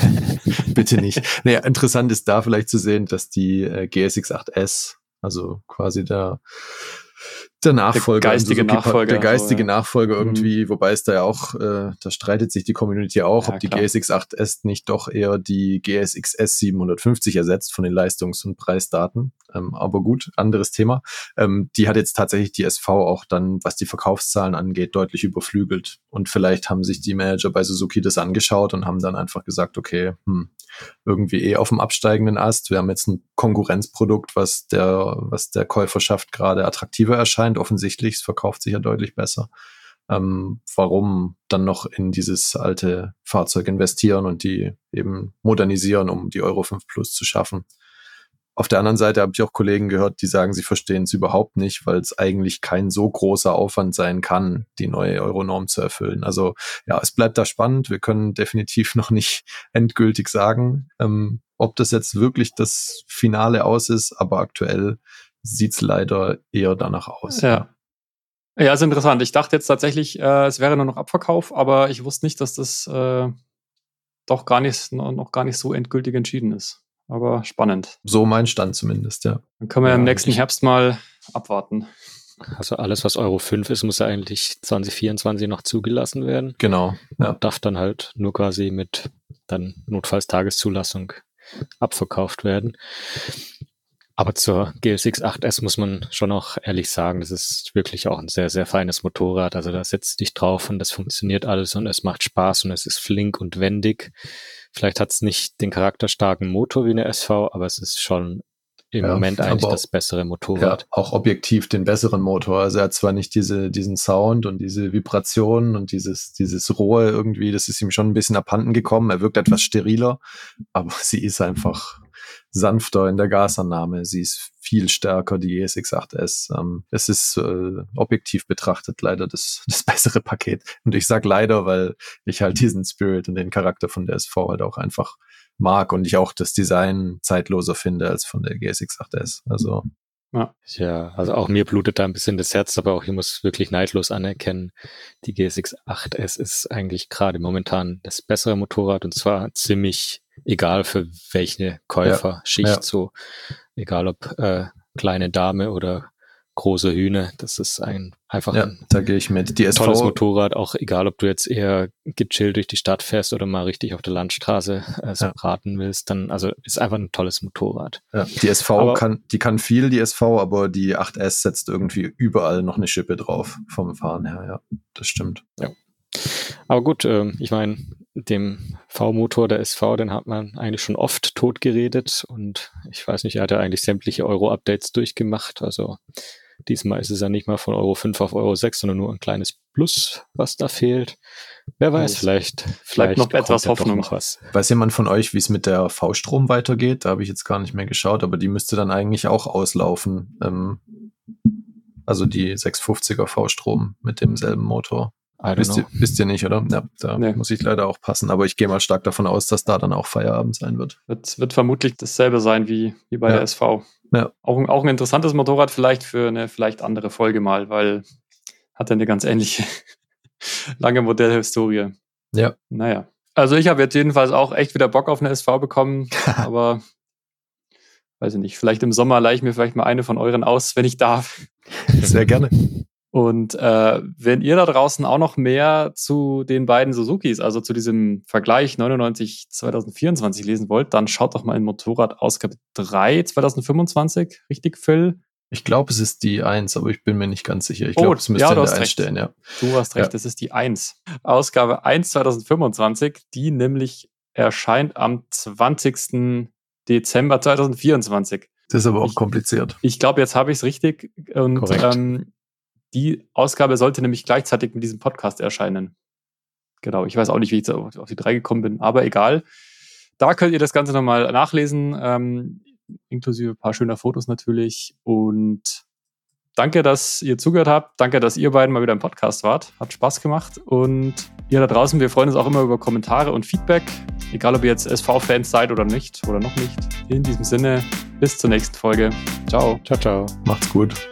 Bitte nicht. Naja, interessant ist da vielleicht zu sehen, dass die GSX 8S, also quasi der Nachfolger, der geistige Nachfolger irgendwie, wobei es da ja auch, da streitet sich die Community auch, ob die GSX 8S nicht doch eher die GSX S 750 ersetzt von den Leistungs- und Preisdaten. Aber gut, anderes Thema. Die hat jetzt tatsächlich die SV auch dann, was die Verkaufszahlen angeht, deutlich überflügelt. Und vielleicht haben sich die Manager bei Suzuki das angeschaut und haben dann einfach gesagt, okay, irgendwie auf dem absteigenden Ast. Wir haben jetzt ein Konkurrenzprodukt, was der Käuferschaft gerade attraktiver erscheint. Offensichtlich, es verkauft sich ja deutlich besser. Warum dann noch in dieses alte Fahrzeug investieren und die eben modernisieren, um die Euro 5 Plus zu schaffen? Auf der anderen Seite habe ich auch Kollegen gehört, die sagen, sie verstehen es überhaupt nicht, weil es eigentlich kein so großer Aufwand sein kann, die neue Euronorm zu erfüllen. Also ja, es bleibt da spannend. Wir können definitiv noch nicht endgültig sagen, ob das jetzt wirklich das Finale aus ist, aber aktuell sieht es leider eher danach aus. Ja, ist interessant. Ich dachte jetzt tatsächlich, es wäre nur noch Abverkauf, aber ich wusste nicht, dass das doch noch gar nicht so endgültig entschieden ist. Aber spannend. So mein Stand zumindest, ja. Dann können wir im nächsten Herbst mal abwarten. Also alles, was Euro 5 ist, muss ja eigentlich 2024 noch zugelassen werden. Genau. Ja. Darf dann halt nur quasi mit dann notfalls Tageszulassung abverkauft werden. Aber zur GSX 8S muss man schon auch ehrlich sagen, das ist wirklich auch ein sehr, sehr feines Motorrad. Also da setzt dich drauf und das funktioniert alles und es macht Spaß und es ist flink und wendig. Vielleicht hat es nicht den charakterstarken Motor wie eine SV, aber es ist schon im Moment eigentlich das bessere Motorrad. Ja, auch objektiv den besseren Motor. Also er hat zwar nicht diesen Sound und diese Vibrationen und dieses Rohe irgendwie, das ist ihm schon ein bisschen abhanden gekommen. Er wirkt etwas steriler, aber sie ist einfach sanfter in der Gasannahme. Sie ist viel stärker, die GSX 8S. Es ist objektiv betrachtet leider das bessere Paket. Und ich sag leider, weil ich halt diesen Spirit und den Charakter von der SV halt auch einfach mag und ich auch das Design zeitloser finde als von der GSX 8S. Also ja, also auch mir blutet da ein bisschen das Herz, aber auch ich muss wirklich neidlos anerkennen, die GSX 8S ist eigentlich gerade momentan das bessere Motorrad und zwar ziemlich egal für welche Käuferschicht, so egal ob kleine Dame oder große Hühner, das ist einfach ein da gehe ich mit. Die SV, tolles Motorrad, auch egal ob du jetzt eher gechillt durch die Stadt fährst oder mal richtig auf der Landstraße braten willst, dann also ist einfach ein tolles Motorrad. Ja, die SV kann viel, die SV, aber die 8S setzt irgendwie überall noch eine Schippe drauf vom Fahren her, ja, das stimmt. Ja. Aber gut, ich meine, dem V-Motor der SV, den hat man eigentlich schon oft totgeredet und ich weiß nicht, er hat ja eigentlich sämtliche Euro-Updates durchgemacht, also diesmal ist es ja nicht mal von Euro 5 auf Euro 6, sondern nur ein kleines Plus, was da fehlt. Wer weiß, vielleicht noch etwas Hoffnung. Noch was. Weiß jemand von euch, wie es mit der V-Strom weitergeht? Da habe ich jetzt gar nicht mehr geschaut, aber die müsste dann eigentlich auch auslaufen. Also die 650er V-Strom mit demselben Motor. Wisst ihr nicht, oder? Ja, da muss ich leider auch passen. Aber ich gehe mal stark davon aus, dass da dann auch Feierabend sein wird. Wird vermutlich dasselbe sein wie bei der SV. Ja. Auch ein interessantes Motorrad vielleicht für eine vielleicht andere Folge mal, weil hat ja eine ganz ähnliche lange Modellhistorie. Ja. Naja. Also ich habe jetzt jedenfalls auch echt wieder Bock auf eine SV bekommen, aber weiß ich nicht, vielleicht im Sommer leihe ich mir vielleicht mal eine von euren aus, wenn ich darf. Sehr gerne. Und wenn ihr da draußen auch noch mehr zu den beiden Suzukis, also zu diesem Vergleich 99 2024 lesen wollt, dann schaut doch mal in Motorrad-Ausgabe 3 2025. Richtig, Phil? Ich glaube, es ist die 1, aber ich bin mir nicht ganz sicher. Ich glaube, es müsste in der 1 stehen, ja. Du hast recht, es ist die 1. Ausgabe 1 2025, die nämlich erscheint am 20. Dezember 2024. Das ist aber auch kompliziert. Ich glaube, jetzt habe ich es richtig. Und die Ausgabe sollte nämlich gleichzeitig mit diesem Podcast erscheinen. Genau, ich weiß auch nicht, wie ich jetzt auf die 3 gekommen bin, aber egal. Da könnt ihr das Ganze nochmal nachlesen, inklusive ein paar schöner Fotos natürlich. Und danke, dass ihr zugehört habt. Danke, dass ihr beiden mal wieder im Podcast wart. Hat Spaß gemacht. Und ihr da draußen, wir freuen uns auch immer über Kommentare und Feedback. Egal, ob ihr jetzt SV-Fans seid oder nicht oder noch nicht. In diesem Sinne, bis zur nächsten Folge. Ciao. Ciao, ciao. Macht's gut.